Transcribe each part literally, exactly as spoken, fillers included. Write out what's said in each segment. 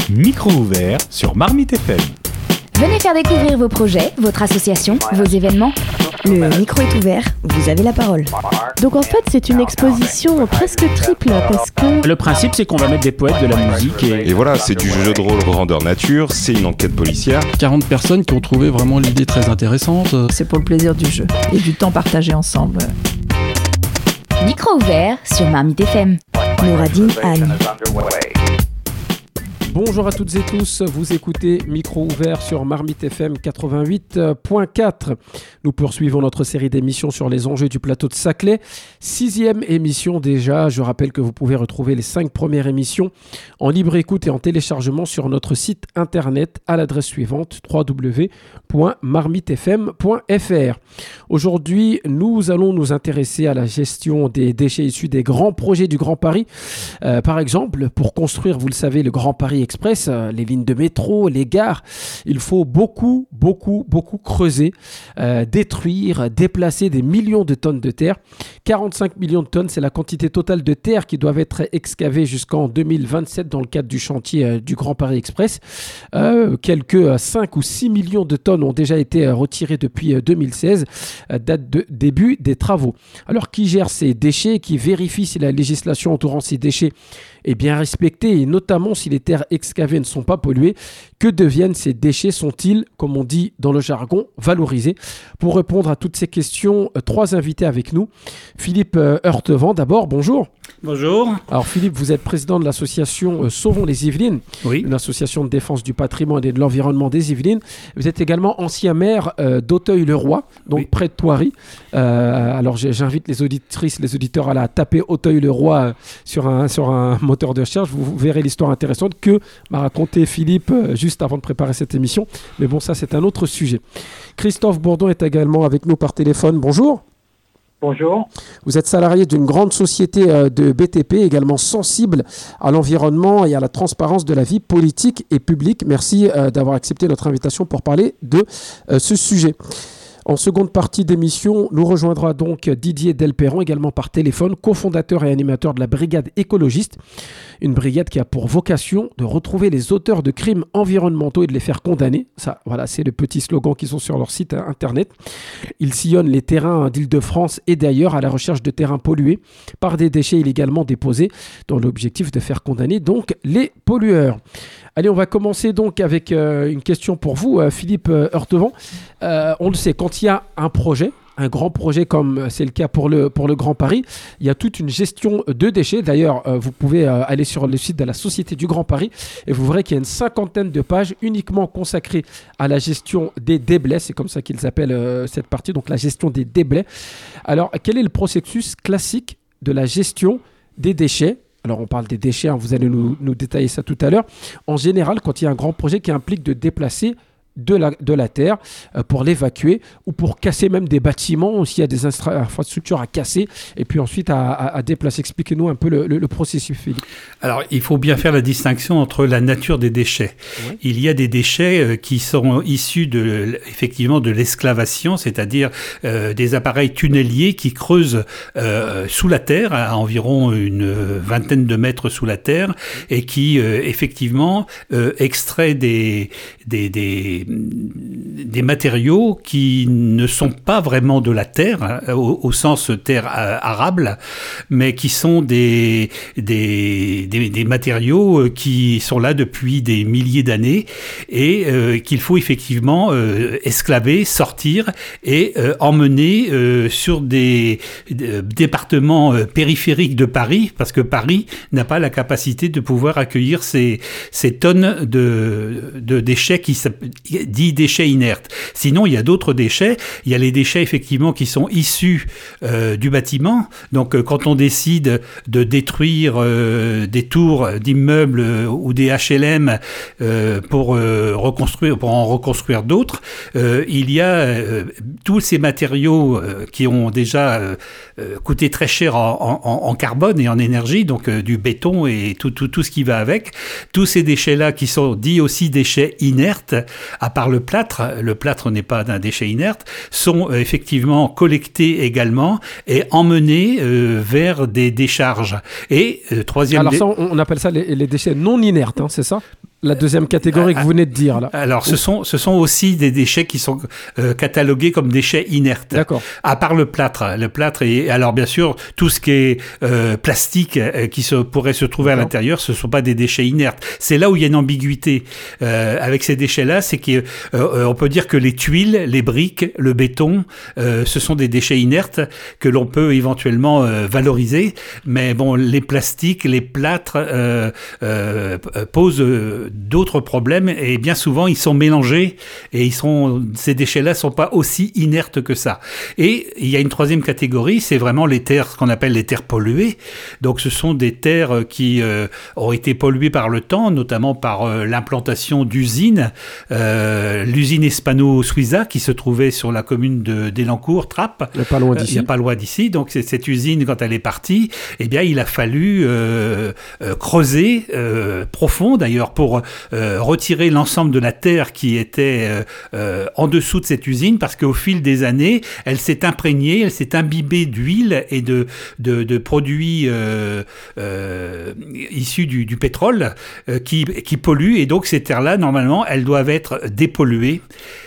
Micro ouvert sur Marmite F M. Venez faire découvrir vos projets, votre association, vos événements. Le micro est ouvert, vous avez la parole. Donc en fait, c'est une exposition presque triple parce que... Le principe, c'est qu'on va mettre des poètes, de la musique et... Et voilà, c'est du jeu de rôle grandeur nature, c'est une enquête policière. quarante personnes qui ont trouvé vraiment l'idée très intéressante. C'est pour le plaisir du jeu et du temps partagé ensemble. Micro ouvert sur Marmite F M. Nouradine Anne. Bonjour à toutes et tous, vous écoutez Micro ouvert sur Marmite F M quatre-vingt-huit point quatre. Nous poursuivons notre série d'émissions sur les enjeux du plateau de Saclay. Sixième émission déjà, je rappelle que vous pouvez retrouver les cinq premières émissions en libre écoute et en téléchargement sur notre site internet à l'adresse suivante w w w point marmite f m point f r. Aujourd'hui, nous allons nous intéresser à la gestion des déchets issus des grands projets du Grand Paris. Euh, par exemple, pour construire, vous le savez, le Grand Paris Express, les lignes de métro, les gares, il faut beaucoup, beaucoup, beaucoup creuser, euh, détruire, déplacer des millions de tonnes de terre. quarante-cinq millions de tonnes, c'est la quantité totale de terre qui doivent être excavées jusqu'en deux mille vingt-sept dans le cadre du chantier euh, du Grand Paris Express. Euh, quelques cinq ou six millions de tonnes ont déjà été euh, retirées depuis euh, deux mille seize, euh, date de début des travaux. Alors, qui gère ces déchets, qui vérifie si la législation entourant ces déchets est bien respectée et notamment si les terres excavées ne sont pas polluées? Que deviennent ces déchets? Sont-ils, comme on dit dans le jargon, valorisés? Pour répondre à toutes ces questions, euh, trois invités avec nous. Philippe euh, Heurtevent, d'abord, bonjour. Bonjour. Alors Philippe, vous êtes président de l'association euh, Sauvons les Yvelines, Oui. une association de défense du patrimoine et de l'environnement des Yvelines. Vous êtes également ancien maire euh, d'Auteuil-le-Roi, donc Oui. près de Thoiry. Euh, alors j'ai- j'invite les auditrices, les auditeurs à la taper Auteuil-le-Roi euh, sur un, sur un moteur de recherche. Vous, vous verrez l'histoire intéressante que m'a raconté Philippe euh, juste avant de préparer cette émission. Mais bon, ça c'est un autre sujet. Christophe Bourdon est également avec nous par téléphone. Bonjour. Bonjour. Vous êtes salarié d'une grande société euh, de B T P, également sensible à l'environnement et à la transparence de la vie politique et publique. Merci euh, d'avoir accepté notre invitation pour parler de euh, ce sujet. En seconde partie d'émission, nous rejoindra donc Didier Delperron, également par téléphone, cofondateur et animateur de la Brigade écologiste. Une brigade qui a pour vocation de retrouver les auteurs de crimes environnementaux et de les faire condamner. Ça, voilà, c'est le petit slogan qu'ils ont sur leur site internet. Ils sillonnent les terrains d'Île-de-France et d'ailleurs à la recherche de terrains pollués par des déchets illégalement déposés dans l'objectif de faire condamner donc les pollueurs. Allez, on va commencer donc avec euh, une question pour vous, euh, Philippe euh, Heurtevent. Euh, on le sait, quand il y a un projet, un grand projet comme c'est le cas pour le, pour le Grand Paris, il y a toute une gestion de déchets. D'ailleurs, euh, vous pouvez euh, aller sur le site de la Société du Grand Paris et vous verrez qu'il y a une cinquantaine de pages uniquement consacrées à la gestion des déblais. C'est comme ça qu'ils appellent euh, cette partie, donc la gestion des déblais. Alors, quel est le processus classique de la gestion des déchets ? Alors, on parle des déchets, hein, vous allez nous, nous détailler ça tout à l'heure. En général, quand il y a un grand projet qui implique de déplacer de la, de la terre euh, pour l'évacuer ou pour casser même des bâtiments, s'il y a des instra- infrastructures à casser et puis ensuite à, à, à déplacer. Expliquez-nous un peu le, le, le processus, Philippe. Alors, il faut bien faire la distinction entre la nature des déchets. Ouais. Il y a des déchets euh, qui sont issus de, effectivement, de l'esclavation, c'est-à-dire euh, des appareils tunneliers qui creusent euh, sous la terre, à environ une vingtaine de mètres sous la terre, et qui, euh, effectivement, euh, extraient des, des, des des matériaux qui ne sont pas vraiment de la terre, hein, au, au sens terre euh, arable, mais qui sont des, des, des, des matériaux qui sont là depuis des milliers d'années et euh, qu'il faut effectivement euh, esclaver, sortir et euh, emmener euh, sur des, des départements euh, périphériques de Paris, parce que Paris n'a pas la capacité de pouvoir accueillir ces, ces tonnes de, de déchets qui dit déchets inertes. Sinon, il y a d'autres déchets. Il y a les déchets, effectivement, qui sont issus euh, du bâtiment. Donc, euh, quand on décide de détruire euh, des tours d'immeubles euh, ou des H L M euh, pour, euh, reconstruire, pour en reconstruire d'autres, euh, il y a euh, tous ces matériaux euh, qui ont déjà euh, coûté très cher en, en, en carbone et en énergie, donc euh, du béton et tout, tout, tout ce qui va avec. Tous ces déchets-là qui sont dits aussi déchets inertes, à part le plâtre, le plâtre n'est pas un déchet inerte, sont euh, effectivement collectés également et emmenés euh, vers des décharges. Et euh, troisième... Alors dé... ça, on, on appelle ça les, les déchets non inertes, hein, c'est ça ? la deuxième catégorie que vous venez de dire là. Alors, ce sont, ce sont aussi des déchets qui sont euh, catalogués comme déchets inertes. D'accord. À part le plâtre. Le plâtre et alors bien sûr tout ce qui est euh, plastique euh, qui se, pourrait se trouver D'accord. à l'intérieur, ce ne sont pas des déchets inertes. C'est là où il y a une ambiguïté euh, avec ces déchets-là, c'est qu'on euh, peut dire que les tuiles, les briques, le béton, euh, ce sont des déchets inertes que l'on peut éventuellement euh, valoriser. Mais bon, les plastiques, les plâtres euh, euh, posent euh, d'autres problèmes et bien souvent ils sont mélangés et ils sont, ces déchets-là sont pas aussi inertes que ça. Et il y a une troisième catégorie, c'est vraiment les terres, ce qu'on appelle les terres polluées. Donc ce sont des terres qui euh, ont été polluées par le temps, notamment par euh, l'implantation d'usines. Euh, l'usine Hispano-Suiza qui se trouvait sur la commune de d'Elancourt, Trappes. Il n'y a pas loin d'ici. Il n'y a pas loin d'ici. Donc c'est, cette usine, quand elle est partie, eh bien il a fallu euh, euh, creuser euh, profond d'ailleurs pour euh, retirer l'ensemble de la terre qui était euh, euh, en dessous de cette usine parce qu'au fil des années, elle s'est imprégnée, elle s'est imbibée d'huile et de, de, de produits euh, euh, issus du, du pétrole euh, qui, qui polluent. Et donc ces terres-là, normalement, elles doivent être dépolluées.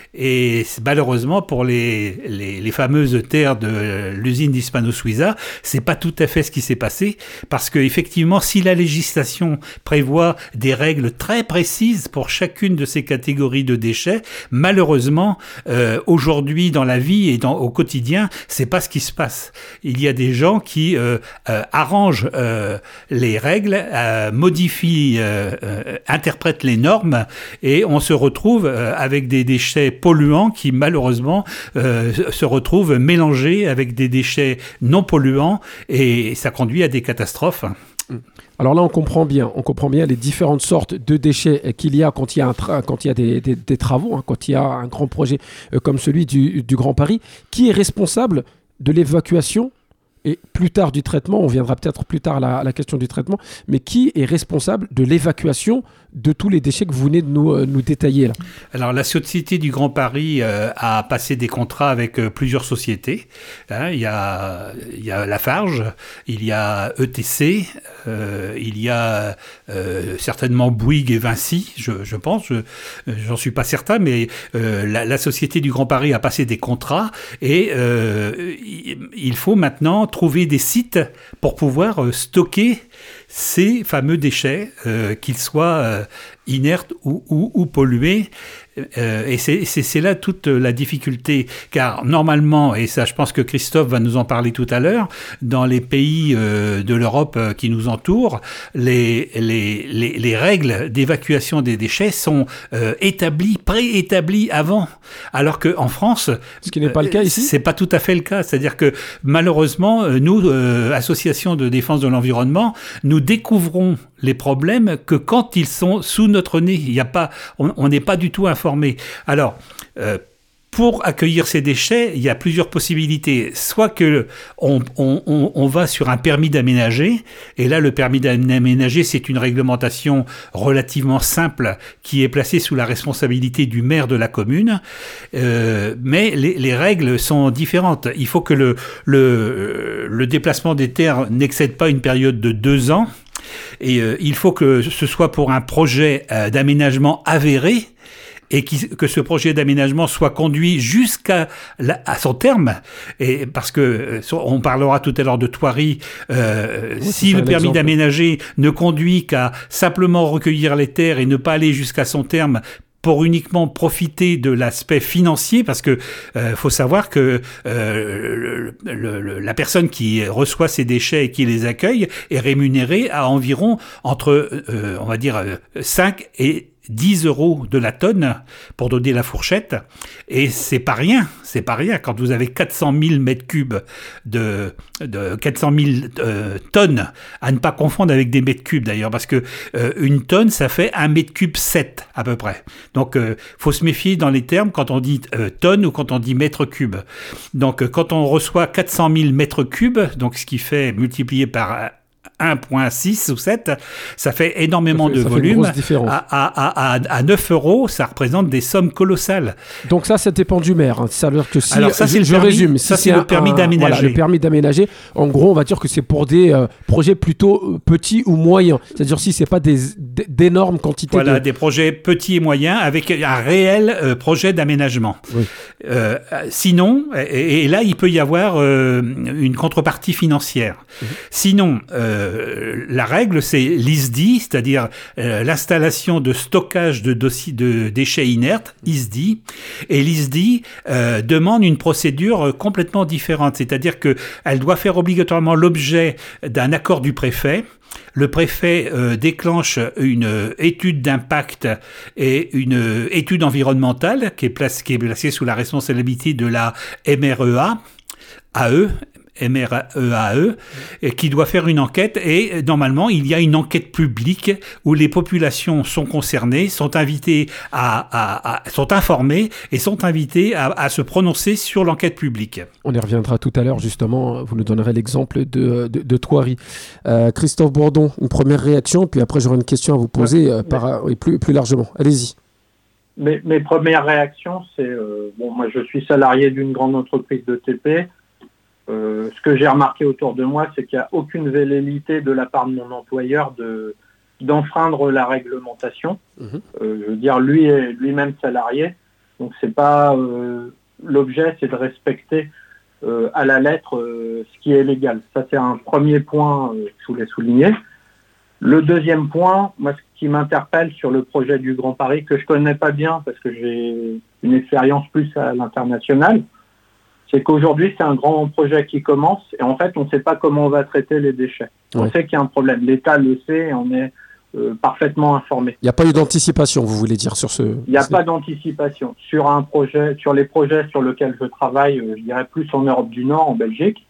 Et malheureusement, pour les, les, les fameuses terres de l'usine d'Hispano-Suiza, c'est pas tout à fait ce qui s'est passé, parce que effectivement, si la législation prévoit des règles très précises pour chacune de ces catégories de déchets, malheureusement, euh, aujourd'hui dans la vie et dans, au quotidien, c'est pas ce qui se passe. Il y a des gens qui euh, euh, arrangent euh, les règles, euh, modifient, euh, euh, interprètent les normes, et on se retrouve euh, avec des déchets polluants qui malheureusement euh, se retrouvent mélangés avec des déchets non polluants et ça conduit à des catastrophes. Alors là, on comprend bien, on comprend bien les différentes sortes de déchets qu'il y a quand il y a, un tra- quand il y a des, des, des travaux, hein, quand il y a un grand projet euh, comme celui du, du Grand Paris. Qui est responsable de l'évacuation et plus tard du traitement, on viendra peut-être plus tard à la, à la question du traitement, mais qui est responsable de l'évacuation de tous les déchets que vous venez de nous, euh, nous détailler là? Alors la Société du Grand Paris euh, a passé des contrats avec euh, plusieurs sociétés. Hein, il y a, il y a Lafarge, il y a E T C, euh, il y a euh, certainement Bouygues et Vinci, je, je pense, je, j'en suis pas certain, mais euh, la, la Société du Grand Paris a passé des contrats et euh, il faut maintenant trouver des sites pour pouvoir euh, stocker ces fameux déchets, euh, qu'ils soient euh, inertes ou, ou, ou pollués. Euh, et c'est, c'est, c'est là toute la difficulté, car normalement, et ça je pense que Christophe va nous en parler tout à l'heure, dans les pays euh, de l'Europe euh, qui nous entourent, les, les, les, les règles d'évacuation des déchets sont euh, établies, préétablies avant, alors qu'en France, ce qui n'est pas le cas ici, c'est pas tout à fait le cas, c'est-à-dire que malheureusement, nous, euh, association de défense de l'environnement, nous découvrons les problèmes que quand ils sont sous notre nez. Il y a pas, on n'est pas du tout informé. Alors, euh, pour accueillir ces déchets, il y a plusieurs possibilités. Soit que on, on, on, on va sur un permis d'aménager, et là, le permis d'aménager, c'est une réglementation relativement simple qui est placée sous la responsabilité du maire de la commune. Euh, mais les, les règles sont différentes. Il faut que le, le, le déplacement des terres n'excède pas une période de deux ans. Et euh, il faut que ce soit pour un projet euh, d'aménagement avéré et qui, que ce projet d'aménagement soit conduit jusqu'à la, à son terme. Et parce que euh, on parlera tout à l'heure de Thoiry, euh, oui, si le permis exemple. d'aménager ne conduit qu'à simplement recueillir les terres et ne pas aller jusqu'à son terme pour uniquement profiter de l'aspect financier, parce que euh, faut savoir que euh, le, le, le, la personne qui reçoit ces déchets et qui les accueille est rémunérée à environ entre, euh, on va dire, cinq et dix euros de la tonne, pour donner la fourchette, et c'est pas rien, c'est pas rien quand vous avez quatre cent mille mètres cubes de, de quatre cent mille euh, tonnes, à ne pas confondre avec des mètres cubes d'ailleurs, parce que euh, une tonne ça fait un mètre cube sept à peu près. Donc euh, faut se méfier dans les termes quand on dit euh, tonne ou quand on dit mètre cube. Donc euh, quand on reçoit quatre cent mille mètres cubes, donc ce qui fait multiplié par un virgule six ou sept, ça fait énormément ça fait, de ça volume. Fait une grosse à, à, à, à neuf euros, ça représente des sommes colossales. Donc ça, ça dépend du maire. Hein. Ça veut dire que si, Alors ça, c'est je, le je permis, résume. ça, si c'est c'est le permis un, d'aménager. Voilà, le permis d'aménager. En gros, on va dire que c'est pour des euh, projets plutôt petits ou moyens. C'est-à-dire si c'est pas des, d'énormes quantités. Voilà, de... des projets petits et moyens avec un réel euh, projet d'aménagement. Oui. Euh, sinon, et, et là, il peut y avoir euh, une contrepartie financière. Mmh. Sinon, euh, la règle, c'est l'I S D I, c'est-à-dire euh, l'installation de stockage de, dossiers, de déchets inertes, I S D I. Et l'I S D I euh, demande une procédure complètement différente, c'est-à-dire qu'elle doit faire obligatoirement l'objet d'un accord du préfet. Le préfet euh, déclenche une euh, étude d'impact et une euh, étude environnementale qui est, place, qui est placée sous la responsabilité de la M R E A, A E, M R E A E, et qui doit faire une enquête. Et normalement, il y a une enquête publique où les populations sont concernées, sont invitées à, à, à sont informées et sont invitées à, à se prononcer sur l'enquête publique. On y reviendra tout à l'heure, justement. Vous nous donnerez l'exemple de, de, de Thoiry. Euh, Christophe Bourdon, une première réaction, puis après j'aurai une question à vous poser euh, par, oui, plus, plus largement. Allez-y. Mes, mes premières réactions, c'est... Euh, bon, moi, je suis salarié d'une grande entreprise de T P. Euh, ce que j'ai remarqué autour de moi, c'est qu'il n'y a aucune velléité de la part de mon employeur de, d'enfreindre la réglementation. Mmh. Euh, je veux dire, lui est lui-même salarié, donc c'est pas euh, l'objet, c'est de respecter euh, à la lettre euh, ce qui est légal. Ça, c'est un premier point euh, que je voulais souligner. Le deuxième point, moi, ce qui m'interpelle sur le projet du Grand Paris, que je connais pas bien parce que j'ai une expérience plus à l'international, c'est qu'aujourd'hui, c'est un grand projet qui commence et en fait, on ne sait pas comment on va traiter les déchets. Ouais. On sait qu'il y a un problème. L'État le sait et on est euh, parfaitement informé. Il n'y a pas eu d'anticipation, vous voulez dire, sur ce... Il n'y a pas d'anticipation. Sur un projet, sur les projets sur lesquels je travaille, euh, je dirais plus en Europe du Nord, en Belgique,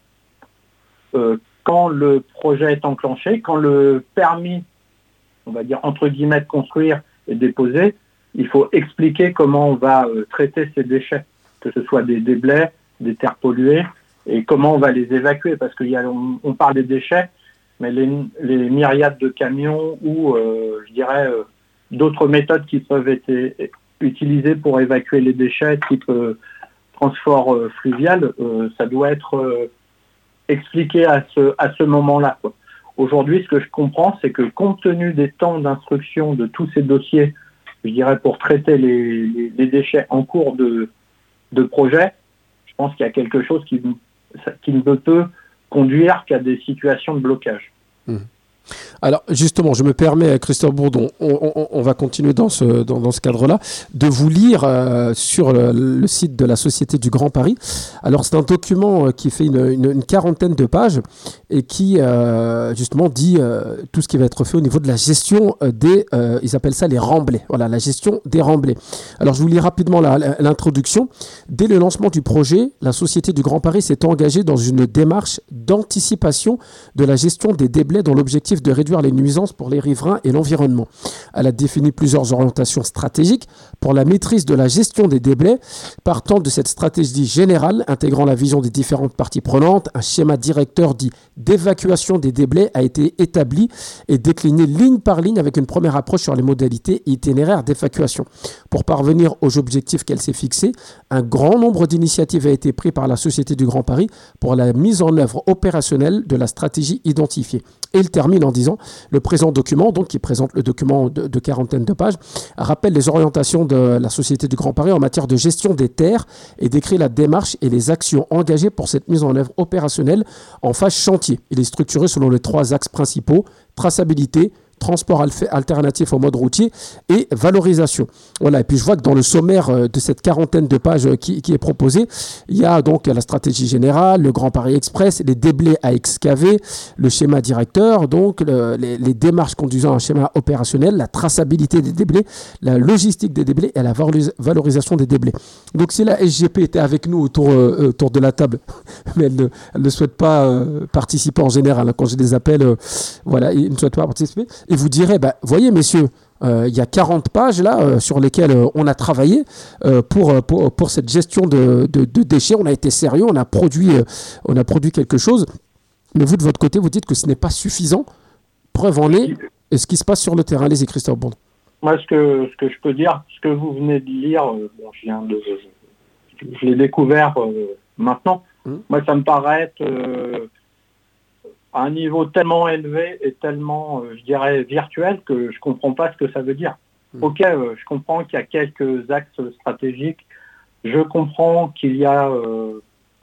euh, quand le projet est enclenché, quand le permis, on va dire, entre guillemets, de construire est déposé, il faut expliquer comment on va euh, traiter ces déchets, que ce soit des déblais, des terres polluées, et comment on va les évacuer, parce qu'on on parle des déchets, mais les, les myriades de camions ou, euh, je dirais, euh, d'autres méthodes qui peuvent être utilisées pour évacuer les déchets, type euh, transport euh, fluvial, euh, ça doit être euh, expliqué à ce, à ce moment-là, quoi. Aujourd'hui, ce que je comprends, c'est que compte tenu des temps d'instruction de tous ces dossiers, je dirais, pour traiter les, les, les déchets en cours de, de projet, je pense qu'il y a quelque chose qui, qui ne peut conduire qu'à des situations de blocage. Mmh. Alors justement, je me permets, Christophe Bourdon, on, on, on va continuer dans ce, dans, dans ce cadre-là, de vous lire euh, sur le, le site de la Société du Grand Paris. Alors c'est un document qui fait une, une, une quarantaine de pages et qui euh, justement dit euh, tout ce qui va être fait au niveau de la gestion des, euh, ils appellent ça les remblais, voilà, la gestion des remblais. Alors je vous lis rapidement la, la, l'introduction. Dès le lancement du projet, la Société du Grand Paris s'est engagée dans une démarche d'anticipation de la gestion des déblais dans l'objectif de réduire les nuisances pour les riverains et l'environnement. Elle a défini plusieurs orientations stratégiques pour la maîtrise de la gestion des déblais. Partant de cette stratégie générale, intégrant la vision des différentes parties prenantes, un schéma directeur dit d'évacuation des déblais a été établi et décliné ligne par ligne avec une première approche sur les modalités et itinéraires d'évacuation. Pour parvenir aux objectifs qu'elle s'est fixés, un grand nombre d'initiatives a été pris par la Société du Grand Paris pour la mise en œuvre opérationnelle de la stratégie identifiée. Et il termine en disant « Le présent document, donc qui présente le document de, de quarantaine de pages, rappelle les orientations de la Société du Grand Paris en matière de gestion des terres et décrit la démarche et les actions engagées pour cette mise en œuvre opérationnelle en phase chantier. Il est structuré selon les trois axes principaux, traçabilité, transport alternatif au mode routier et valorisation. Voilà. Et puis je vois que dans le sommaire de cette quarantaine de pages qui, qui est proposée, il y a donc la stratégie générale, le Grand Paris Express, les déblais à excaver, le schéma directeur, donc le, les, les démarches conduisant à un schéma opérationnel, la traçabilité des déblais, la logistique des déblais et la valorisation des déblais. Donc si la S G P était avec nous autour, euh, autour de la table, mais elle ne, elle ne souhaite pas euh, participer en général, hein, quand je les appelle, euh, voilà, ils ne souhaitent pas participer. Et vous direz, bah, voyez messieurs, euh, il y a quarante pages là euh, sur lesquelles euh, on a travaillé euh, pour, pour, pour cette gestion de, de, de déchets. On a été sérieux, on a produit, euh, on a produit quelque chose. Mais vous, de votre côté, vous dites que ce n'est pas suffisant. Preuve en est, et ce qui se passe sur le terrain. Allez-y, Christophe Bourdon. Moi, ce que, ce que je peux dire, ce que vous venez de lire, euh, bon, je, viens de, je l'ai découvert euh, maintenant. Mmh. Moi, ça me paraît être euh, à un niveau tellement élevé et tellement, euh, je dirais, virtuel que je ne comprends pas ce que ça veut dire. Mmh. Ok, euh, je comprends qu'il y a quelques axes stratégiques. Je comprends qu'il y a, euh,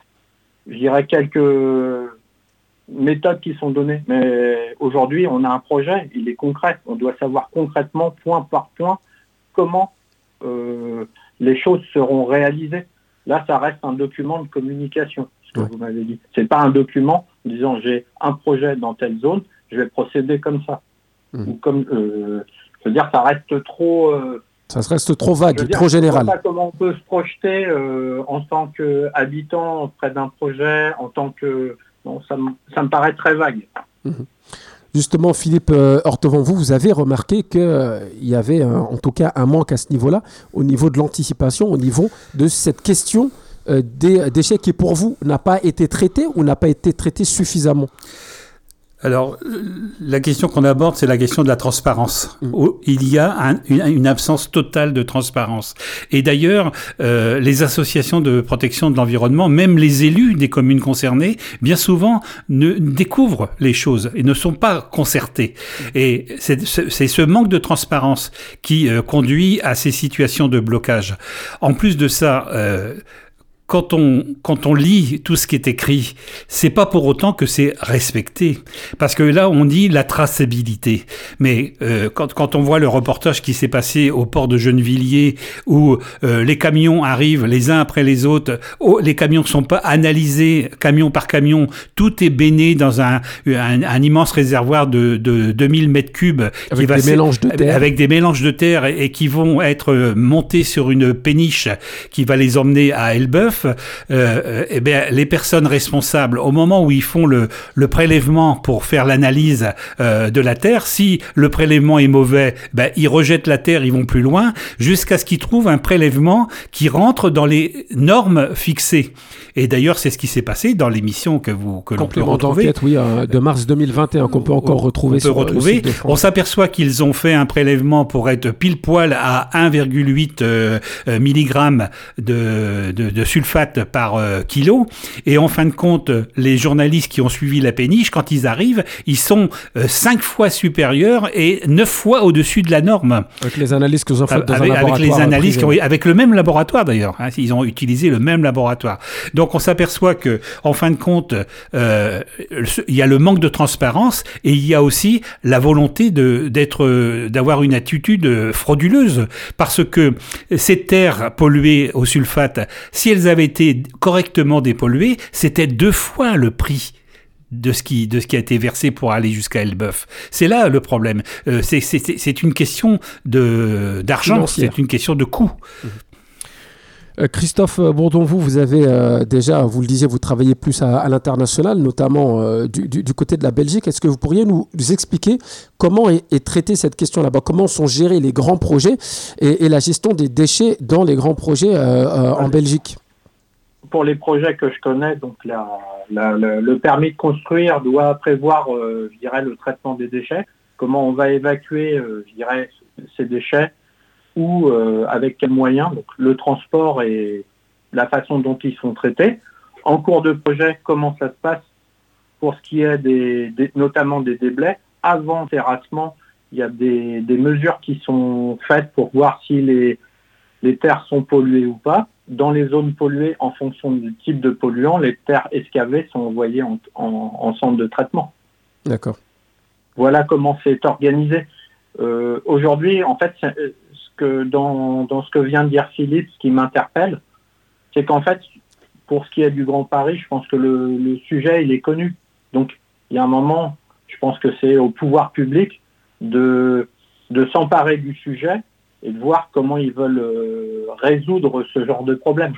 je dirais, quelques méthodes qui sont données. Mais aujourd'hui, on a un projet, il est concret. On doit savoir concrètement, point par point, comment euh, les choses seront réalisées. Là, ça reste un document de communication, ce que ouais. vous m'avez dit. C'est pas un document disant j'ai un projet dans telle zone, je vais procéder comme ça. Mmh. Ou comme, euh, je veux dire, ça reste trop. Euh, ça reste trop vague, dire, trop général. Je ne sais pas comment on peut se projeter euh, en tant qu'habitant près d'un projet, en tant que. Bon, ça, me, ça me paraît très vague. Mmh. Justement, Philippe euh, Hortevant, vous, vous avez remarqué qu'il euh, y avait euh, en tout cas un manque à ce niveau-là, au niveau de l'anticipation, au niveau de cette question euh, des déchets qui, pour vous, n'a pas été traitée ou n'a pas été traitée suffisamment. Alors, la question qu'on aborde, c'est la question de la transparence. Mmh. Il y a un, une, une absence totale de transparence. Et d'ailleurs, euh, les associations de protection de l'environnement, même les élus des communes concernées, bien souvent ne découvrent les choses et ne sont pas concertés. Et c'est, c'est ce manque de transparence qui euh, conduit à ces situations de blocage. En plus de ça, euh, Quand on, quand on lit tout ce qui est écrit, c'est pas pour autant que c'est respecté. Parce que là, on dit la traçabilité. Mais euh, quand, quand on voit le reportage qui s'est passé au port de Gennevilliers, où euh, les camions arrivent les uns après les autres, oh, les camions ne sont pas analysés camion par camion, tout est béné dans un, un, un immense réservoir de, de deux mille mètres cubes. Avec qui va des mélanges de terre. Avec des mélanges de terre et, et qui vont être montés sur une péniche qui va les emmener à Elbeuf. Euh, eh bien, les personnes responsables, au moment où ils font le, le prélèvement pour faire l'analyse euh, de la terre, si le prélèvement est mauvais, ben, ils rejettent la terre, ils vont plus loin, jusqu'à ce qu'ils trouvent un prélèvement qui rentre dans les normes fixées. Et d'ailleurs, c'est ce qui s'est passé dans l'émission que vous que l'on peut retrouver. D'enquête, oui, euh, de mars deux mille vingt et un qu'on peut encore retrouver. On peut sur, retrouver. On s'aperçoit qu'ils ont fait un prélèvement pour être pile poil à un virgule huit euh, milligrammes de, de, de sulfate par euh, kilo. Et en fin de compte, les journalistes qui ont suivi la péniche, quand ils arrivent, ils sont euh, cinq fois supérieurs et neuf fois au-dessus de la norme. Avec les analyses que vous ont faites dans avec, un laboratoire. Avec les analyses, qui ont, avec le même laboratoire d'ailleurs. Hein, ils ont utilisé le même laboratoire. Donc on s'aperçoit que, en fin de compte, euh, il y a le manque de transparence et il y a aussi la volonté de, d'être, d'avoir une attitude frauduleuse. Parce que ces terres polluées au sulfate, si elles avaient été correctement dépolluées, c'était deux fois le prix de ce qui de ce qui a été versé pour aller jusqu'à Elbeuf. C'est là le problème. Euh, c'est, c'est, c'est une question de, d'argent, financière. C'est une question de coût. Mmh. Euh, Christophe Bourdon, vous, vous avez euh, déjà, vous le disiez, vous travaillez plus à, à l'international, notamment euh, du, du, du côté de la Belgique. Est-ce que vous pourriez nous, nous expliquer comment est, est traitée cette question là-bas? Comment sont gérés les grands projets et, et la gestion des déchets dans les grands projets euh, euh, en Belgique? Pour les projets que je connais, donc la, la, la, le permis de construire doit prévoir, euh, je dirais, le traitement des déchets, comment on va évacuer, euh, je dirais, ces déchets, ou euh, avec quels moyens, donc le transport et la façon dont ils sont traités. En cours de projet, comment ça se passe pour ce qui est des, des notamment des déblais. Avant terrassement, il y a des, des mesures qui sont faites pour voir si les, les terres sont polluées ou pas. Dans les zones polluées, en fonction du type de polluant, les terres excavées sont envoyées en, en, en centre de traitement. D'accord. Voilà comment c'est organisé. Euh, aujourd'hui, en fait, c'est, ce que dans, dans ce que vient de dire Philippe, ce qui m'interpelle, c'est qu'en fait, pour ce qui est du Grand Paris, je pense que le, le sujet, il est connu. Donc, il y a un moment, je pense que c'est au pouvoir public de, de s'emparer du sujet et de voir comment ils veulent euh, résoudre ce genre de problème.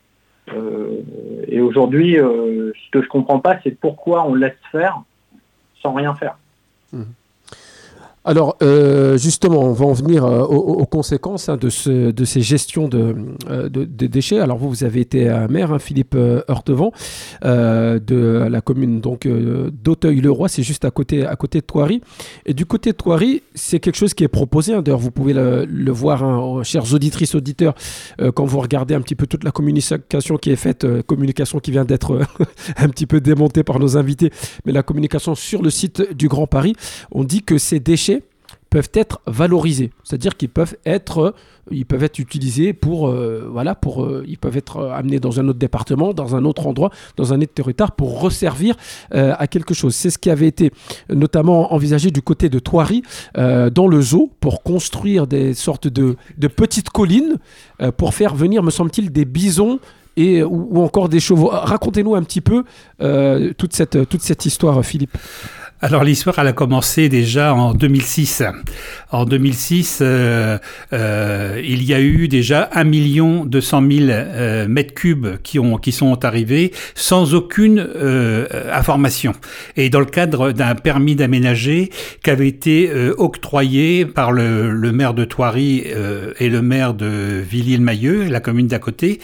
Euh, et aujourd'hui, euh, ce que je ne comprends pas, c'est pourquoi on laisse faire sans rien faire. Mmh. Alors, euh, justement, on va en venir euh, aux, aux conséquences hein, de, ce, de ces gestions de, euh, de, de déchets. Alors, vous, vous avez été euh, maire, hein, Philippe euh, Heurtevent, euh, de la commune donc, euh, d'Auteuil-le-Roi, c'est juste à côté, à côté de Thoiry. Et du côté de Thoiry, c'est quelque chose qui est proposé. Hein. D'ailleurs, vous pouvez le, le voir, hein, chères auditrices, auditeurs, euh, quand vous regardez un petit peu toute la communication qui est faite, euh, communication qui vient d'être euh, un petit peu démontée par nos invités, mais la communication sur le site du Grand Paris, on dit que ces déchets peuvent être valorisés, c'est-à-dire qu'ils peuvent être, ils peuvent être utilisés pour, euh, voilà, pour, euh, ils peuvent être amenés dans un autre département, dans un autre endroit, dans un autre territoire pour resservir euh, à quelque chose. C'est ce qui avait été notamment envisagé du côté de Thoiry, euh, dans le zoo, pour construire des sortes de, de petites collines euh, pour faire venir, me semble-t-il, des bisons et, ou, ou encore des chevaux. Racontez-nous un petit peu euh, toute cette, toute cette histoire, Philippe. Alors l'histoire, elle a commencé déjà en deux mille six. En deux mille six, euh, euh, il y a eu déjà un million deux cent mille euh, mètres cubes qui ont qui sont arrivés sans aucune euh, information. Et dans le cadre d'un permis d'aménager qui avait été euh, octroyé par le, le maire de Thoiry euh, et le maire de Villiers-le-Mahieu, la commune d'à côté,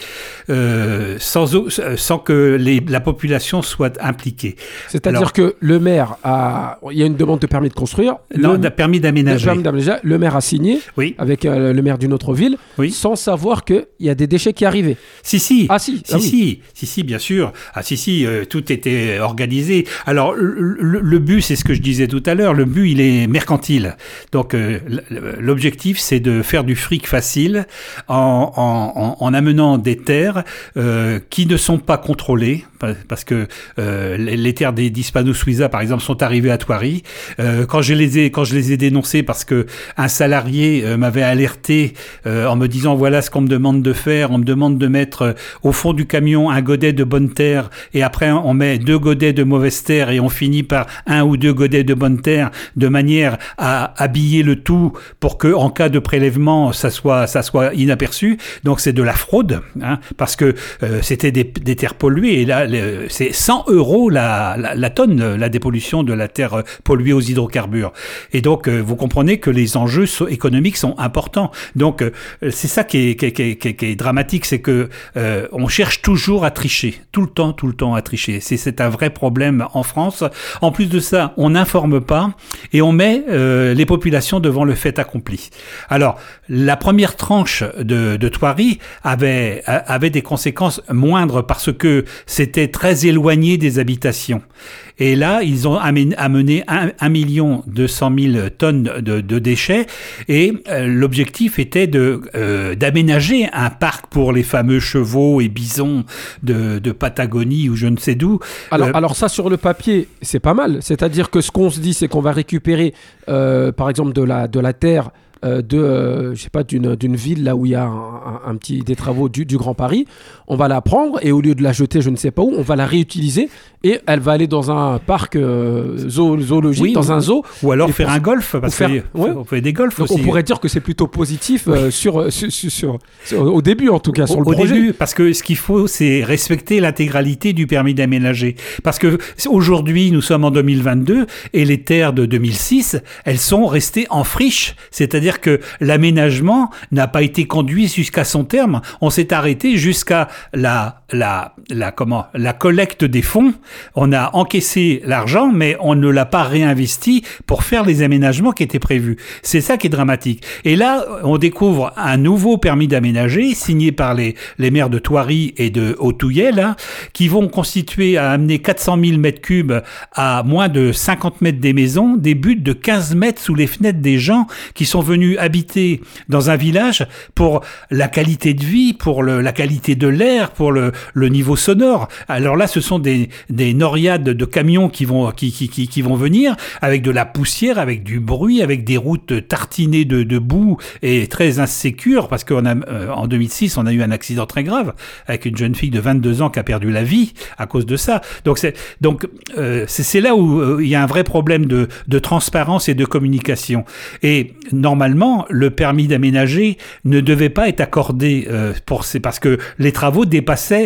euh, sans sans que les, la population soit impliquée. C'est-à-dire Alors, que le maire a il y a une demande de permis de construire. Non, le, d'un permis d'aménager. permis d'aménager. Le maire a signé oui. avec euh, le maire d'une autre ville, oui. sans savoir qu'il y a des déchets qui arrivaient. Si, si. Ah, si. Si, ah, oui. si. Si, si, bien sûr. Ah, si, si. Euh, tout était organisé. Alors, le, le, le but, c'est ce que je disais tout à l'heure. Le but, il est mercantile. Donc, euh, l'objectif, c'est de faire du fric facile en, en, en, en amenant des terres euh, qui ne sont pas contrôlées. Parce que euh, les terres des d'Hispano-Suiza, par exemple, sont arrivées à Thoiry. Euh, quand je les ai, quand je les ai dénoncées, parce que un salarié euh, m'avait alerté euh, en me disant voilà ce qu'on me demande de faire, on me demande de mettre euh, au fond du camion un godet de bonne terre et après on met deux godets de mauvaise terre et on finit par un ou deux godets de bonne terre de manière à habiller le tout pour que en cas de prélèvement ça soit ça soit inaperçu. Donc c'est de la fraude, hein, parce que euh, c'était des, des terres polluées et là c'est cent euros la, la, la tonne, la dépollution de la terre polluée aux hydrocarbures. Et donc, euh, vous comprenez que les enjeux so- économiques sont importants. Donc, euh, c'est ça qui est, qui est, qui est, qui est, qui est dramatique, c'est que euh, on cherche toujours à tricher, tout le temps, tout le temps à tricher. C'est, c'est un vrai problème en France. En plus de ça, on n'informe pas et on met euh, les populations devant le fait accompli. Alors, la première tranche de, de Thoiry avait, avait des conséquences moindres parce que c'était très éloigné des habitations. Et là, ils ont amené un million deux cent mille tonnes de, de déchets et euh, l'objectif était de, euh, d'aménager un parc pour les fameux chevaux et bisons de, de Patagonie ou je ne sais d'où. Alors, euh, alors ça, sur le papier, c'est pas mal. C'est-à-dire que ce qu'on se dit, c'est qu'on va récupérer, euh, par exemple, de la, de la terre Euh, de, euh, je sais pas, d'une, d'une ville là où il y a un, un, un petit, des travaux du, du Grand Paris, on va la prendre et au lieu de la jeter, je ne sais pas où, on va la réutiliser et elle va aller dans un parc euh, zoo, zoologique, oui, dans ou, un zoo. Ou alors faire un golf, parce faire, que ouais. on fait des golfs Donc aussi. on pourrait dire que c'est plutôt positif euh, oui. sur, sur, sur, sur, sur, au début en tout cas, sur au, le au projet. Début, parce que ce qu'il faut, c'est respecter l'intégralité du permis d'aménager. Parce que aujourd'hui, nous sommes en deux mille vingt-deux et les terres de deux mille six, elles sont restées en friche. C'est-à-dire que l'aménagement n'a pas été conduit jusqu'à son terme. On s'est arrêté jusqu'à la, la, la, comment, la collecte des fonds. On a encaissé l'argent, mais on ne l'a pas réinvesti pour faire les aménagements qui étaient prévus. C'est ça qui est dramatique. Et là, on découvre un nouveau permis d'aménager signé par les, les maires de Thoiry et de Hautouillet, là, qui vont constituer à amener quatre cent mille mètres cubes à moins de cinquante mètres des maisons, des buts de quinze mètres sous les fenêtres des gens qui sont venus habiter dans un village pour la qualité de vie, pour le, la qualité de l'air, pour le, le niveau sonore. Alors là, ce sont des, des noyades de camions qui vont, qui, qui, qui, qui vont venir avec de la poussière, avec du bruit, avec des routes tartinées de, de boue et très insécures parce qu'en euh, en deux mille six, on a eu un accident très grave avec une jeune fille de vingt-deux ans qui a perdu la vie à cause de ça. Donc c'est, donc, euh, c'est, c'est là où euh, il y a un vrai problème de, de transparence et de communication. Et normalement, le permis d'aménager ne devait pas être accordé euh, pour ces, parce que les travaux dépassaient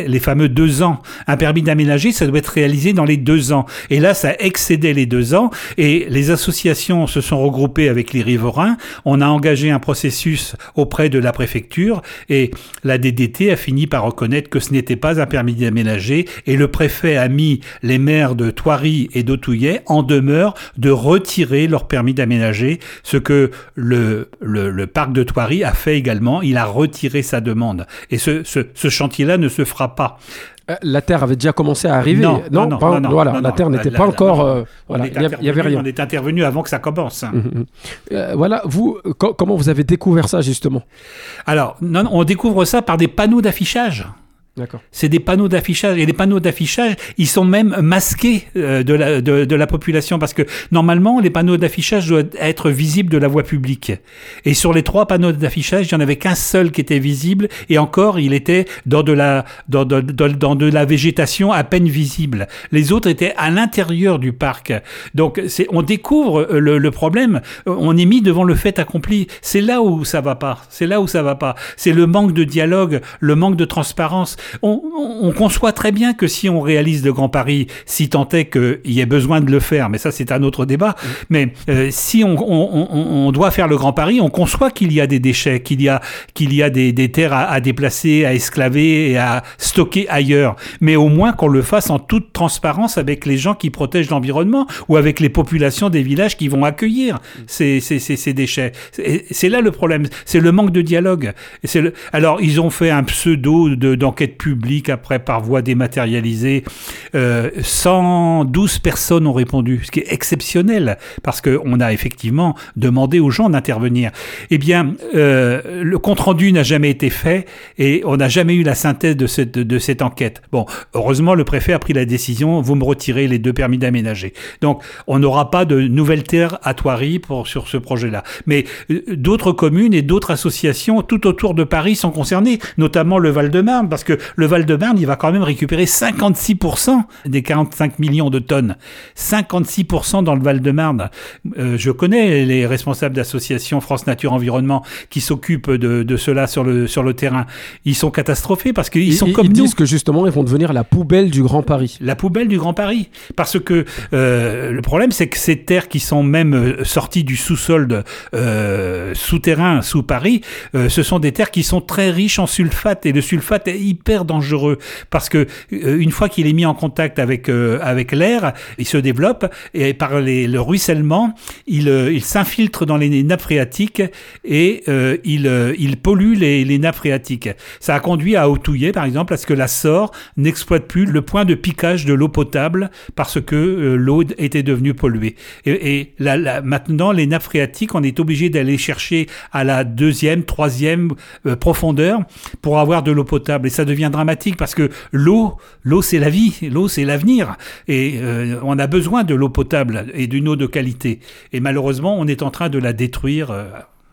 c'était les fameux deux ans. Un permis d'aménager, ça doit être réalisé dans les deux ans. Et là, ça excédait les deux ans et les associations se sont regroupées avec les riverains. On a engagé un processus auprès de la préfecture et la D D T a fini par reconnaître que ce n'était pas un permis d'aménager et le préfet a mis les maires de Thoiry et d'Autouillet en demeure de retirer leur permis d'aménager, ce que le, le, le parc de Thoiry a fait également. Il a retiré sa demande. Et ce, ce, ce chantier-là ne se fera pas. La terre avait déjà commencé à arriver. Non, non, non, pas, non, voilà, non, la non, terre n'était la, pas la, encore. la, euh, voilà, il n'y avait rien. On est intervenu avant que ça commence. Mmh, mmh. Euh, voilà, vous, co- comment vous avez découvert ça justement? Alors, non, on découvre ça par des panneaux d'affichage. D'accord. C'est des panneaux d'affichage. Et les panneaux d'affichage, ils sont même masqués euh, de, la, de, de la population parce que normalement, les panneaux d'affichage doivent être visibles de la voie publique. Et sur les trois panneaux d'affichage, il n'y en avait qu'un seul qui était visible. Et encore, il était dans de la, dans, dans, dans, dans de la végétation à peine visible. Les autres étaient à l'intérieur du parc. Donc, c'est, on découvre le, le problème. On est mis devant le fait accompli. C'est là où ça va pas. C'est là où ça va pas. C'est le manque de dialogue, le manque de transparence. On, on, on conçoit très bien que si on réalise le Grand Paris, si tant est qu'il y ait besoin de le faire, mais ça c'est un autre débat, mmh. mais euh, si on, on, on, on doit faire le Grand Paris, on conçoit qu'il y a des déchets, qu'il y a, qu'il y a des, des terres à, à déplacer, à esclaver et à stocker ailleurs. Mais au moins qu'on le fasse en toute transparence avec les gens qui protègent l'environnement ou avec les populations des villages qui vont accueillir mmh. ces, ces, ces, ces déchets. C'est, c'est là le problème, c'est le manque de dialogue. C'est le... Alors ils ont fait un pseudo de, d'enquête public après par voie dématérialisée. Euh, cent douze personnes ont répondu, ce qui est exceptionnel parce qu'on a effectivement demandé aux gens d'intervenir. Eh bien, euh, le compte-rendu n'a jamais été fait et on n'a jamais eu la synthèse de cette, de cette enquête. Bon, heureusement, le préfet a pris la décision, vous me retirez les deux permis d'aménager. Donc, on n'aura pas de nouvelles terres à Thoiry pour, sur ce projet-là. Mais euh, d'autres communes et d'autres associations tout autour de Paris sont concernées, notamment le Val-de-Marne, parce que le Val-de-Marne, il va quand même récupérer cinquante-six pour cent des quarante-cinq millions de tonnes. cinquante-six pour cent dans le Val-de-Marne. Euh, je connais les responsables d'associations France Nature Environnement qui s'occupent de, de cela sur le, sur le terrain. Ils sont catastrophés parce qu'ils sont ils, comme ils nous. Ils disent que justement, ils vont devenir la poubelle du Grand Paris. La poubelle du Grand Paris. Parce que euh, le problème, c'est que ces terres qui sont même sorties du sous-sol de, euh, souterrain sous Paris, euh, ce sont des terres qui sont très riches en sulfate. Et le sulfate est hyper dangereux parce que euh, une fois qu'il est mis en contact avec euh, avec l'air, il se développe et par les, le ruissellement, il euh, il s'infiltre dans les nappes phréatiques et euh, il euh, il pollue les, les nappes phréatiques. Ça a conduit à Autouillet par exemple à ce que la Sorre n'exploite plus le point de piquage de l'eau potable parce que euh, l'eau était devenue polluée. Et, et là, là, maintenant les nappes phréatiques, on est obligé d'aller chercher à la deuxième, troisième euh, profondeur pour avoir de l'eau potable et ça devient dramatique parce que l'eau, l'eau c'est la vie, l'eau c'est l'avenir et euh, on a besoin de l'eau potable et d'une eau de qualité et malheureusement on est en train de la détruire. Euh...